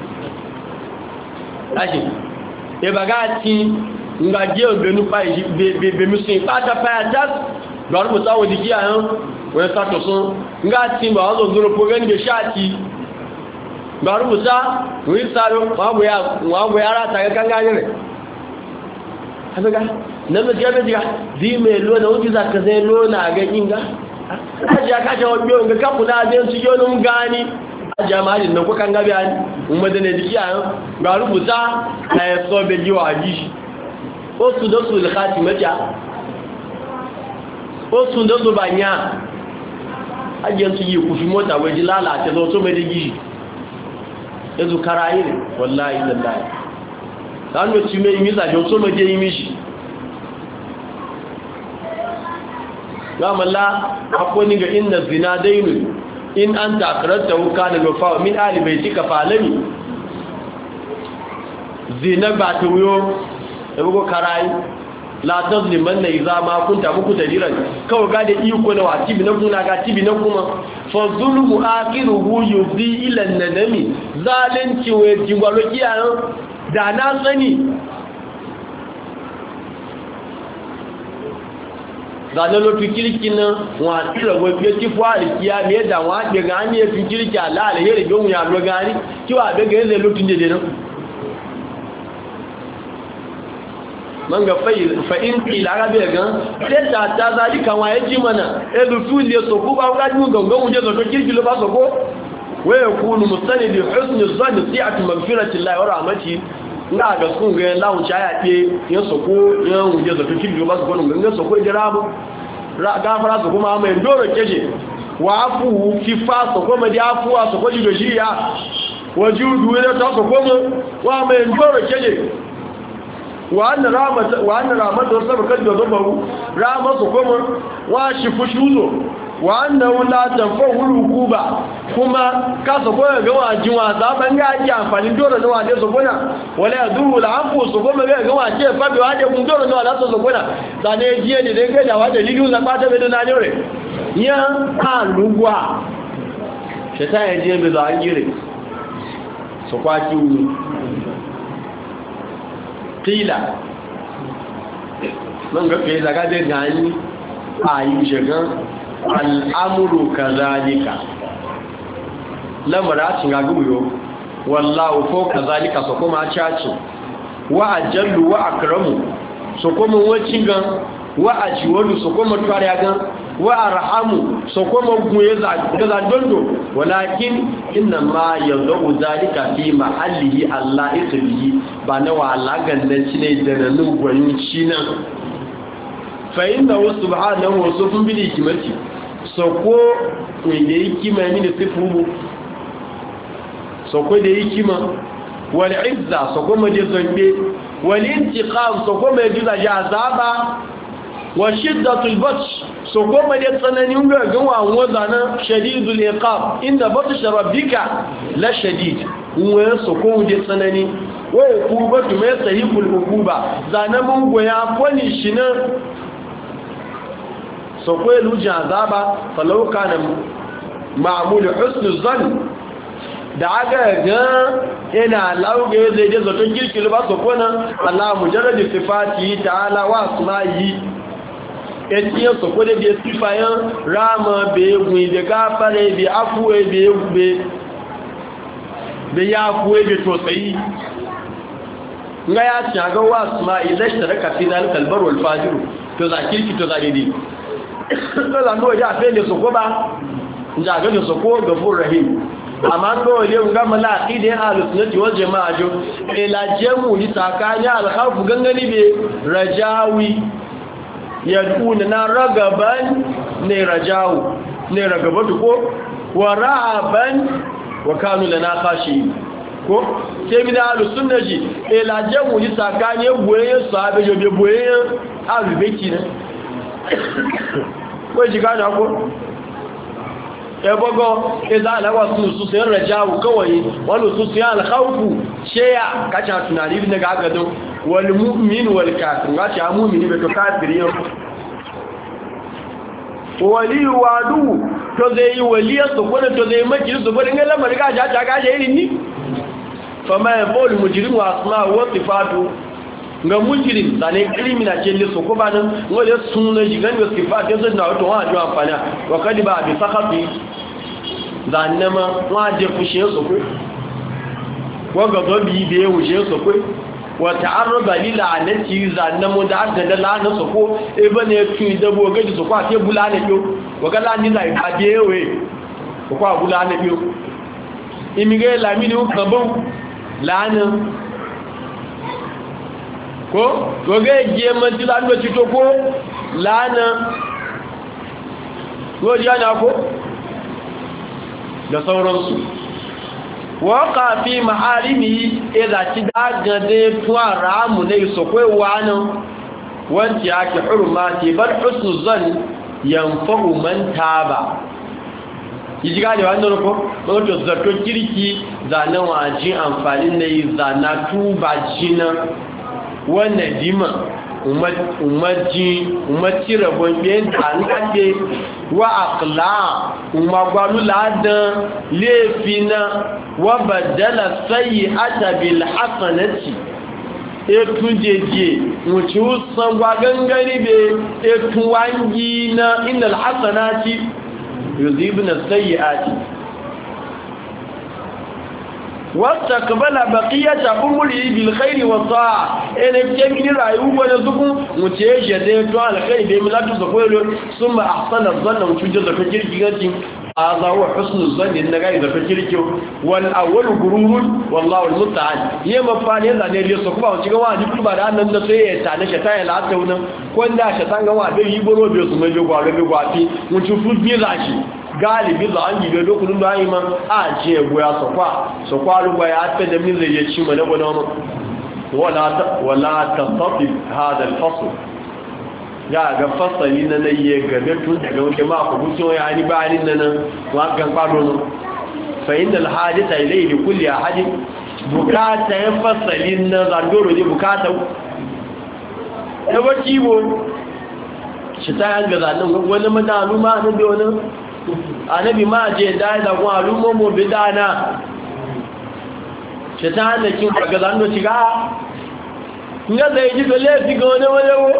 tashi e bagati nga je obenu pa be musin pata pa das gbaru mo sawo di ki an we sa to so nga ti ba zo zuro po gani be shati gbaru mo sa we sa ro wa bo ya ra ta ga ga ne haga na me ga be di me lo na uji za ka zai lo na ga inga aja ka ta obi nga ka kuna be su yo nun gani jama'in nan ko kan ga bi an umma da ne di ki an gbaru mo sa na so be ji wa ji ó tún dọ́sù ìlẹ̀kàtì mẹ́ta ó tún dọ́sù bà ní à ajẹ́ tó yí kù fi mọ́ta wẹ́jí lálà àtẹ́lọ tó mẹ́lẹ̀ yìí ẹzù kára ayé rẹ̀ wọ́lá ìlẹ̀lá láàrín tí mẹ́ ìmí ìsàjọ́ tó mẹ́jẹ́ ìmí ṣì gbámọ́lá akọ́ nígbà iná zina dainu in an takararta wuka daga fawa min alibai tika falami zina ba ta wuyo da bugo karai la tazliman na iza ma kunta muku tadiran kawai ga da iko na watibi na kuna ga tibi na kuma fa zulmu akhiruhu yuzi ila nadami zalunci wa jingwalo kiyayen da na sani zanalo fikirki na wa tira gobe ti fari kiya me da wa de ga ni fikirki ala ala yere go mu ya lo gani kiwa be ga le lutun de no man ga fa'in ƙila ga bai gan sai ta zalika wa ya ji mana elufu ne so ko ba ga ju gangan wuje so to kirkilo ba so ko waya kunu mustanid husn zann si'atu maghfirati llahi wa rahmati ina ga sun ga lawun chaya pe yan so ko yan wuje so to kirkilo ba so ko gangan so ko jira bu gafara so kuma mai doro keje wa afu fi fa so ko ma di afu so ko ji dojiya wajudu ne ta so ko wa mai doro keje wa anna ramata wa sabaka da zabaru ramatu kuma wa shi fushuzo wa annahu la tanfa'u rukuba kuma ka so ko ga wajin wasa ban ga ake amfani dole da waje so kuna wala yaduru al'afu so kuma ga waje fa bi waje kun dole da wala so kuna sane jiye ne dai ga waje lilu na ba ta be na jore ya alugwa shaitan ya je bi za an gire so kwaki qila man ga kai daga da gani ayi shigan al'amuru kazalika lamara cin gaguyo wallahu ko kazalika so kuma caci wa ajallu wa akramu so kuma wacin gan wa ajiwalu so kuma twariya gan wa arhamu so kuma guye za dondo walakin inna ma yadhu zalika fi mahallihi Allah isbihi ba na wala gandan shine da nan gwanin shi nan fa inna subhanahu wa sufun bil hikmati soko wanda yake mai mini sifu soko da yake ma wal izza soko ma je zambe wal intiqam soko ma je da azaba wa shiddatul batsh soko ma je tsananin ga wa wazana shadidul iqab inda batsh rabbika la shadid wa soko je tsanani wa ukubatu ma sahibul ukuba zanamun goya kwani shinan so ko yelu jazaba falau kana ma'mul husnul zan da aga ga ina lauge zai je zato kirkiri ba so kona Allah mujarrad sifati ta'ala wa asma'i etiyo so ko de sifayan rama be gun de gafare be afuwe be yafuwe be to sai nga ya ci ga wa asma'i da shirka fi zalikal bar wal fajir to zakirki to zadidi kọ́lá ní ọjọ́ àfẹ́ lè sọ̀kọ́ bá ǹjẹ́ àjọ́ lè sọ̀kọ́ gafur rahim àmá ń gọ́ ilé ǹgámọ́lá àkídẹ́ alùsùnẹ́tì wọ́n jẹ máa jọ ìlàjẹ́mù ní tàkányí alhaufu gangani bai rajawi yadda na ragaban ne rajawu ne ragabatu ko wa ra'aban wa kanu da na kashi ko sai mi da alùsùnẹ́jì ìlàjẹ́mù ní tàkányí boyayyen su abẹ́jọ boyayyen alùbẹ́kì ne ko ji gane ko ebogo idan alawa su sai rajawu kawai wal su sai alkhawfu sheya kacha tunani ne ga gado wal mu'min wal kafir gacha mu'mini be to kafiri yo wali wadu to zai waliya su ko to zai maki su ko ngala marga ja ga je irin ni fama yaqulu mujrim wa asma wa sifatu ga mujrim sane criminal ce le so ko ba nan wale sunna jigan da sifat yanzu na wato wa ji amfana wa kadi ba bi sakati zanama wa je fushe so ko wa ga dobi be wuje so ko wa ta'arrada lil anati zanamu da aka da lana so ko e bane tu da bo gaji so ko ate bulane yo wa ga lani la ibadewe ko ko bulane yo imige lamini ko kabo lana ko goge je manti la ndo tito ko lana goji ana ko da sauransu waka fi maharimi idza tidagade tuara mu ne so ko wani wanti yake hurmati bar husnul zan yanfa'u man taba yiji ga da wannan ko to zato kirki zanan waji amfani ne zana tuba jina wannan dima umarci rabon biyan da an kake wa akla umargwalu ladan laifina wa badala sayi atabil hasanati etun jeje wuce san gwa gangari be etun wangi na inal hasanati yuzibna sayiati واستقبل بقيه عمره بالخير والطاعه ان كمن رايوه ونزكو متيجه ده تو الخير ده ملاتو زكويلو ثم احسن الظن وتجد فكرتي هذا هو حسن الظن ان غاي فكرتي والاول غرور والله المستعان يما فاني da ne leso kuma wace ga wani kuma da nan da sai ya tane shi ta ya lata wannan ko da shi tanga wa da yi boro be su mai gwaro be gwafi mutu fubi zashi galibi za an gibe dokunan da yi man a ce goya sokwa ruwa ya ta da min zai ci mana wani wala tattafi hada alfasu ga fasali na nayi gabe tun daga wanda ma ku gusto ya ni ba ni nan wa kan kwado fa innal hadita ilayhi kulli ahadin bukata ya fasalin na zandoro ne bukata da wakibo shi ta yanga zanen wani madaluma na biyo nan annabi ma je da kuma alumma mu bidana shi ta hana kin daga zando shiga nga zai ji dole fi ga wani wajewo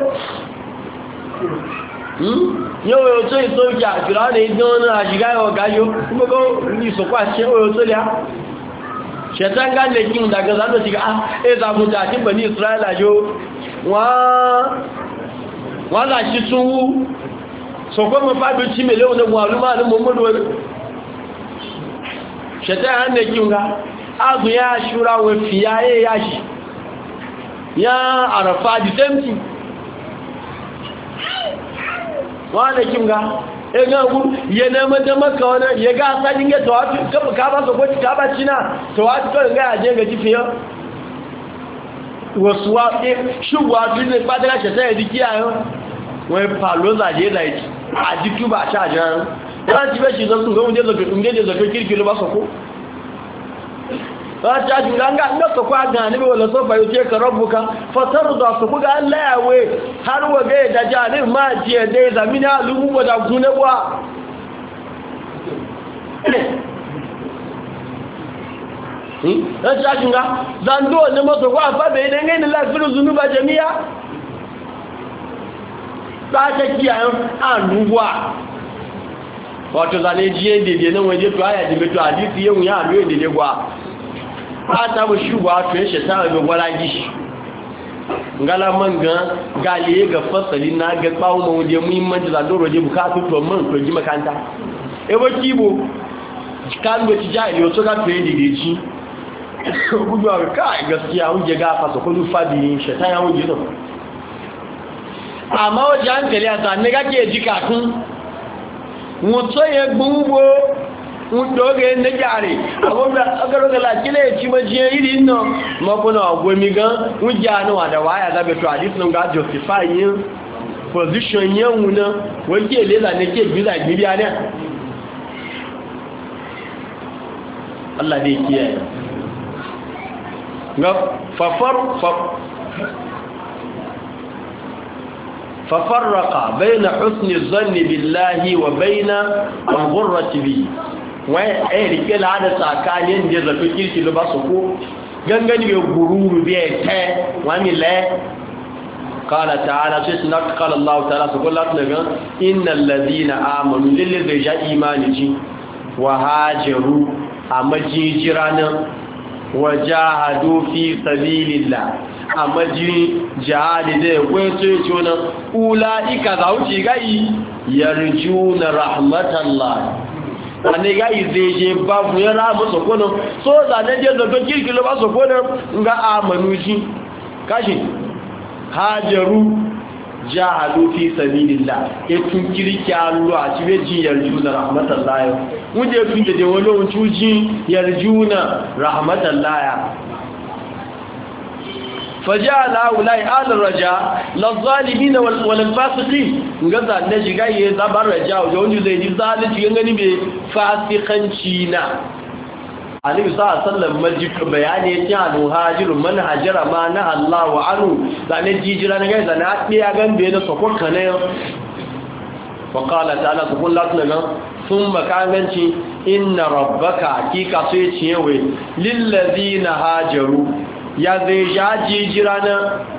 yau yau tó ìsọ́jà àjùlá ní ìdán náà àṣìgá ẹwọ̀ gáyó gbogbo ní ìsọ̀kọ́ àṣẹ oyo tó lẹ́ ṣẹ̀tàngá lè kí ìdàgàzà ló ti ká ẹzàmùjà àti pẹ̀ ní Israẹla yóò wọ́n láṣí tún wú sọ̀kọ́ mọ́ fàbí tí mẹ́lẹ́ òun wà lúmọ́ ní mọ́mọ́dé wẹ́rẹ́ ṣẹ̀tàngá lè kí ìdàgàzà azùn yá ṣúra wẹ fìyà yá ṣì yá àràfà the same thing wọ́n lè kí nga ẹgbẹ̀rún yẹ na mẹ́ta maka wani ya ga asalin ya tawafi ka ba su kwaci ka ba cina tawafi kawai ga yaje ga jifiya wasu waɗe ṣùgbọ́n àti ní pàtàkì ṣẹ̀tẹ́ ẹ̀dí kí àyán wọ́n pàlọ́ zàdé láìkì àdíkú bá ṣáàjá wọ́n ti bẹ́ ṣe zọ́tún gọ́mùdé zọ́tún kírkì ló bá sọ̀kó ba ta jura ga inda su kwa ga nabi wala so fa yuce ka rabbuka fatarda su ku ga Allah yawe har waga da jarin ma je dai zamina lumu da gune kwa ta jura dan do ne mo so kwa fa be ne ne la firu zunuba jami'a ta ta kiyaye anuwa wato zane jiye dede nan waje to aya jibe to hadisi yau ya aluye dede gwa ta bu shugaba to yashe ta ga gwara gishi ngala man ga galiye ga fasali na ga bawo mu je muhimmanci da doro je bukatu to man to ji makanta e bo kibo kan go ti jahili o to ka to yede deji gudu ka gaskiya un je ga fa so ko du fadi shetan ya un je no amma o jan kele ata ne ga ke ji katun mu to ye gbugbo doge na jare abunda agaro ga lakile ci majiye irin no mabuna gomi gan wujanu da waya da beto hadith nun ga justify yin position yan wuna wake lela ne ke biza bibiya ne Allah dai kiyaye ga fafarraqa bayna husni dhanni billahi wa bayna al-ghurrati bihi wai rike lada tsakanin da zafi kirki ba su ko gangani bai gururu bai ta wani la qala ta'ala sai sunan qala Allah ta'ala su kullu daga innal ladina amanu lil ladina imani ji wa hajaru amajijirana wajahadu fi sabilillah amaji jihadi da kwaito yace wannan ulaika zauci gai yarjuna rahmatallah wani ga izeje ba mu ya ramu sokono so za ne je zato kirkilo ba sokono ga amanuji kashi hajaru jahadu fi sabilillah etun kirki allo a cibe ji yarjuna rahmatallah muje tun da wani uncuji yarjuna rahmatallah فجعل هؤلاء آل الرجاء للظالمين والفاسقين غزا نجي غاي زبر رجاء وجوني زي دي ظالم يغني بي فاسقنشينا عليه الصلاه والسلام مجيك بياني يا مهاجر من هاجر ما نهى الله عنه زان جيجرا ne غاي زان ya gambe da sokon ne وقال تعالى سبحان الله ثم كانغنشي ان ربك حقيقه sai ciyewe lillazina hajaru ya zai jaji jirana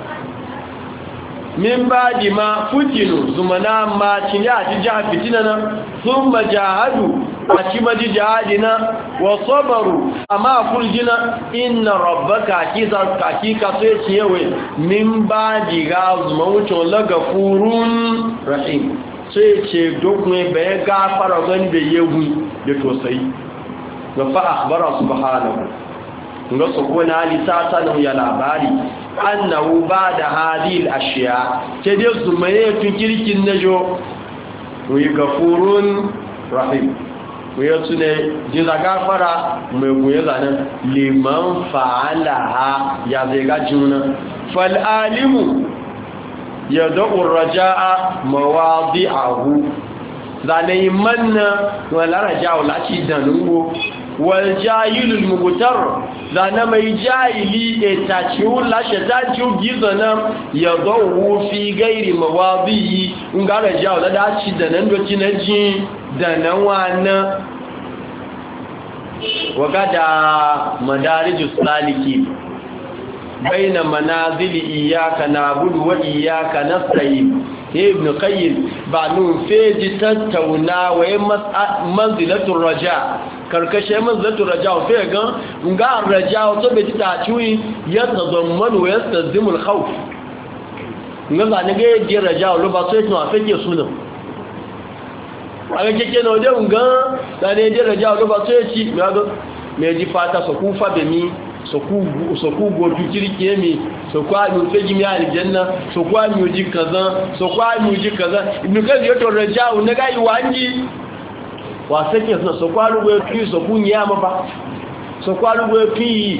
min ba di ma futinu zumana ma cin ya ci jihar fitina na sun majahadu a ci maji jihadi na wa sabaru amma kurjina inna rabbaka hakika sai ci yawai min ba di ga zuma wucin lagafurun rahim sai ce dokun bayan gafara gani da yawu da tosai ga fa akhbara subhanahu ga su kuna lissasanin ya labari annahu ba da hadil ashiya ce dai su maye tun kirkin na jo wuyi gafurun rahim wuyi su ne jiza gafara mai goye zanen liman fa'alaha ya zai ga juna fal'alimu yad'u ar-raja'a mawadi'ahu zane manna wala raja'u la ci danungo wal jahilul mubtar zane mai jahili e taciu la shataciu gizana yad'u fi ghairi mawadi'i nga raja'u la da ci danan do ci naji danan wana wagada madarijus saliki baina manazili iyyaka na'budu wa iyyaka nasta'in ibn qayyim ba nun feji tattauna wa manzilatul raja karkashe manzilatul raja fe ga nga raja to be ta ciwi ya tazammanu wa yastazimul khawf nga ba ne ga je raja lo ba so to afeke sunan aga keke no de nga da ne je raja lo ba so ci ga me ji fata so ku fa be mi soku gotu kirki mi soku ayu feji mi aljanna soku ayu ji kaza ibn kazi yato rajau na gai wangi wa sake na soku alu go tu soku nyama ba soku alu go tu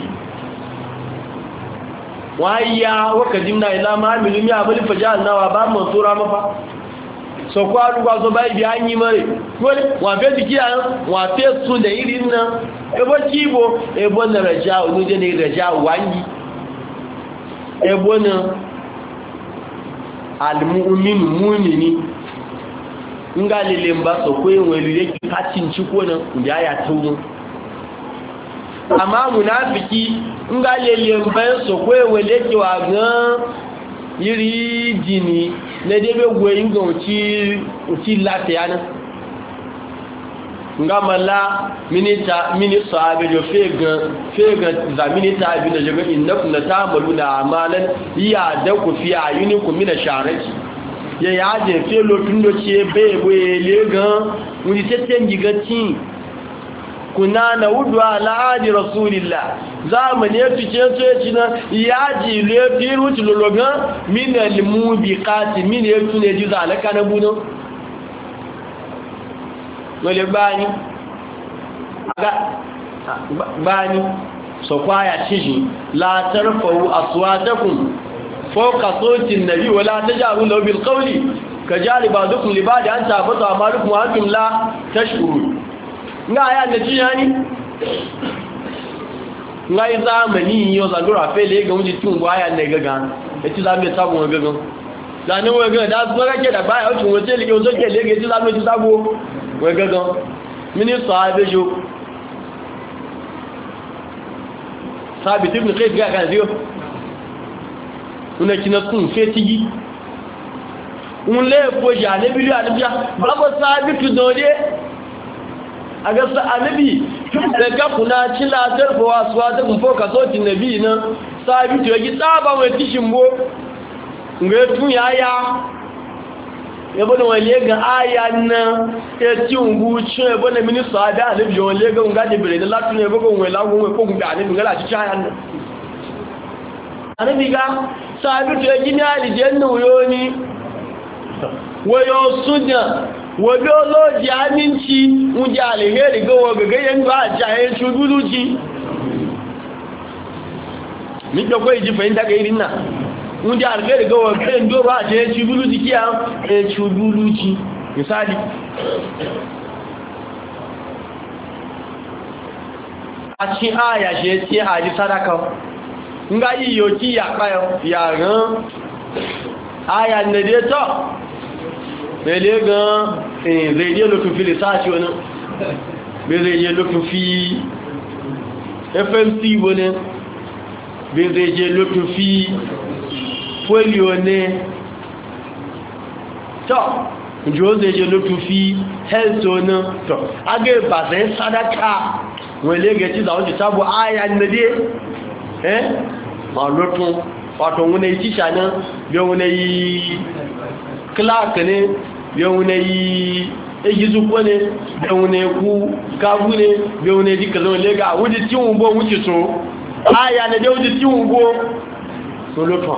waya waka jimna ila ma milimi abul fajal na wa ba mansura mafa soku alu go zo bai bi anyi mare wole wa be dikiya wa te sun da irin nan ebo kibo ebo na raja onuje ne raja wangi ebo na almu'min mu'mini ngalile mba so ko enwelile kacin ciko nan nda ya tumu amma munafiki ngalile mba so ko enwele ki wa gan yiri jini ne debe gwe ngo uti late yana ngamala mini sahabe jo fega za minita abin da jaga innakum ta'maluna amalan ya da ku fi ayunikum min asharati ya yaje fe lotun do ce bebe le gan muni tetten gigati kuna na wudu ala adi rasulillah zamani ya tuce so ya cina yaji le firu tilologan min almubiqati min ya tune ji zalaka na buno wale bani so kwaya ciji la tarfa'u aswatakum fawqa sawti an-nabi wa la taj'alu lahu bil qawli kajali ba'dukum li ba'di an ta'budu amalukum wa antum la tashkurun nga aya ne jiyani nga zamani yo zagura fele ga wuji tun aya ne gaga eti za me tabu gaga zani we ga da so ga ke da baya o tun wote lige o so ke lege ti za me ti tabu we gaga mini sahabe jo sabit ibn qayd ga kan dio una kina kun fetigi un le ko ja ne bilu anbiya babo sabitu dode aga sa annabi daga kuna cila tarfa wasuwa ta kun foka sotin nabi nan sabitu yaji tsaba mai tishin bo ngai tun yaya ya bane wale ga aya nan ya ci ungu cin ya bane mini sada annabi yo wale ga ngaje bere da latu ne gogo wai lawo wai ko gumba annabi ngala ci chayan nan annabi ga sabitu yaji ni aljanna uyoni wayo sunya wabi oloji aminci wunji alheri ga wagagayen ba a jayen shuguluci mika kwa iji fahimta ga irin na wunji alheri ga wagagayen do ba a jayen shuguluci kiya shuguluci misali a cikin aya shi ya ce a ji sadaka nga yi yoki ya kayo yaran aya na dai to bẹ̀lẹ̀ gan rèdíò ló tún fi lè sáàtì wọn bẹ̀rẹ̀ ló tún fi fmc wọn bẹ̀rẹ̀ ló tún fi fólì wọn tọ́ ìjọ́sẹ̀ ló tún fi health wọn tọ́ agẹ́ ìbàṣẹ́ sádàkà wọn lè gẹ̀ tí àwọn ti sábọ̀ àyà nìdé ọlọ́tún ọ̀tọ̀ wọn yìí tíṣà náà bí wọn yìí clark ne yau ne yi egizuko ne yau ne ku kagu ne yau ne dika zama lega wuji tí wùn bó wuce so aya ne dai wuji tí wùn bó so lótọ́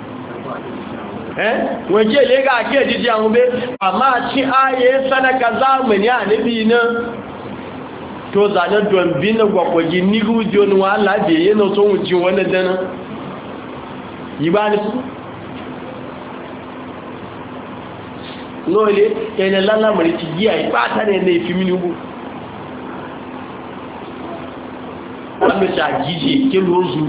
wọ́n jẹ́ lega ake jíjí àwọn bẹ́ àmá tí aya sadaka zamani a níbi iná tó zane don bí na gwakwaji nígbù jí wani wa lábẹ̀ yana tó wuce wani dana yi ba ni su nole ene lala mari ti giya ipata ne ne fi mini bu wanda ta gije ke lozu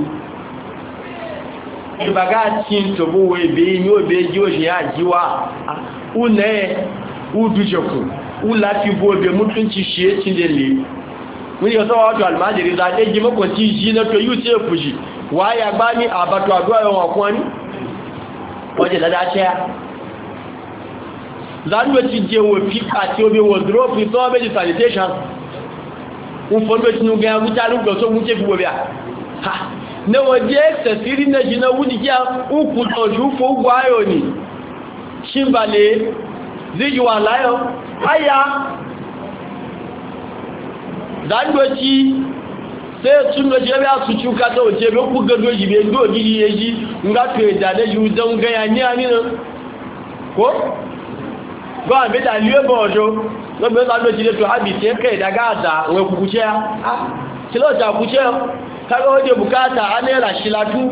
ibaga tin to bo we be ni obe ji o ya jiwa une udujeku ula fi bo be mutunci shiye cindele mun yo so wato almajiri za de ji mako ti ji na to yu se fuji wa ya gba ni abato adua yo won kun ni oje dada che zanwe ti je wo pika ti obe wardrobe to be sanitation un fondo ti nu ga wuta lu go so mu je fi bo bia ha ne waje sasiri na jina wuni kiya uku to ju fo gwayo ni shimbale ziji wa layo aya dandoci sai sun da jebe su cuka ta wace be ku gado jibe ndo gidi yeji nga to da da ju don ga ya ni ani no ko ba be da liyo bojo no be da doci to habi te kai daga da we ku kuce ah kilo ta kuce kaga waje bukata anera shilatu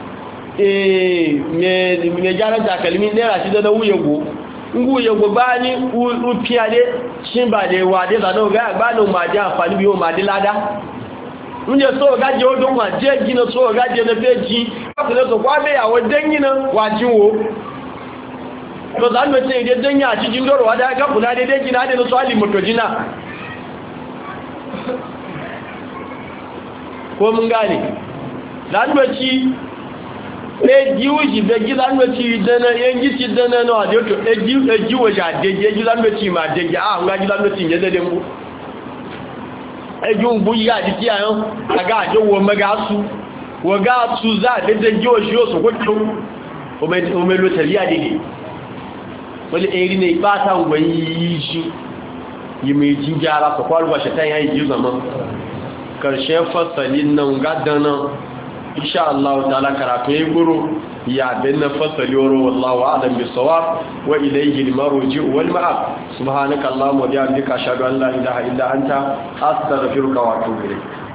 me jara da kalmi nera shi da wuyego ngu yego bani upiade chimba de wade za no ga gba no ma je afani bi o ma de lada nje so ga je odun ma je gina so ga je na peji ko le so kwa be ya wodan gina wajinwo to zan me ce de dan ya ci jindoro wada ga kula de gina de no so ali motojina ko mun gane zan me ci ejiwuji beji lanweci dana yangici dana no ade to ejiwuji adeje eji lanweci ma adeje nga ji lanweci nje dede mbu eju mbu ya diki ayo aga ajo wo mega su wo ga su za dede jiwoji o so ko to o me lo tali adede wole eri ne ipata ngwayi shi yimi jinjara so kwalu ba shatan yayi ji zaman karshen fasalin nan gadana insha Allah ta'ala karatu yayi guru ya danna fasali woro wallahu a'lam bis-sawab wa ilayhi al-marji wal ma'ab subhanaka allahumma wa bihamdika ashhadu an la ilaha illa anta astaghfiruka wa atubu ilayk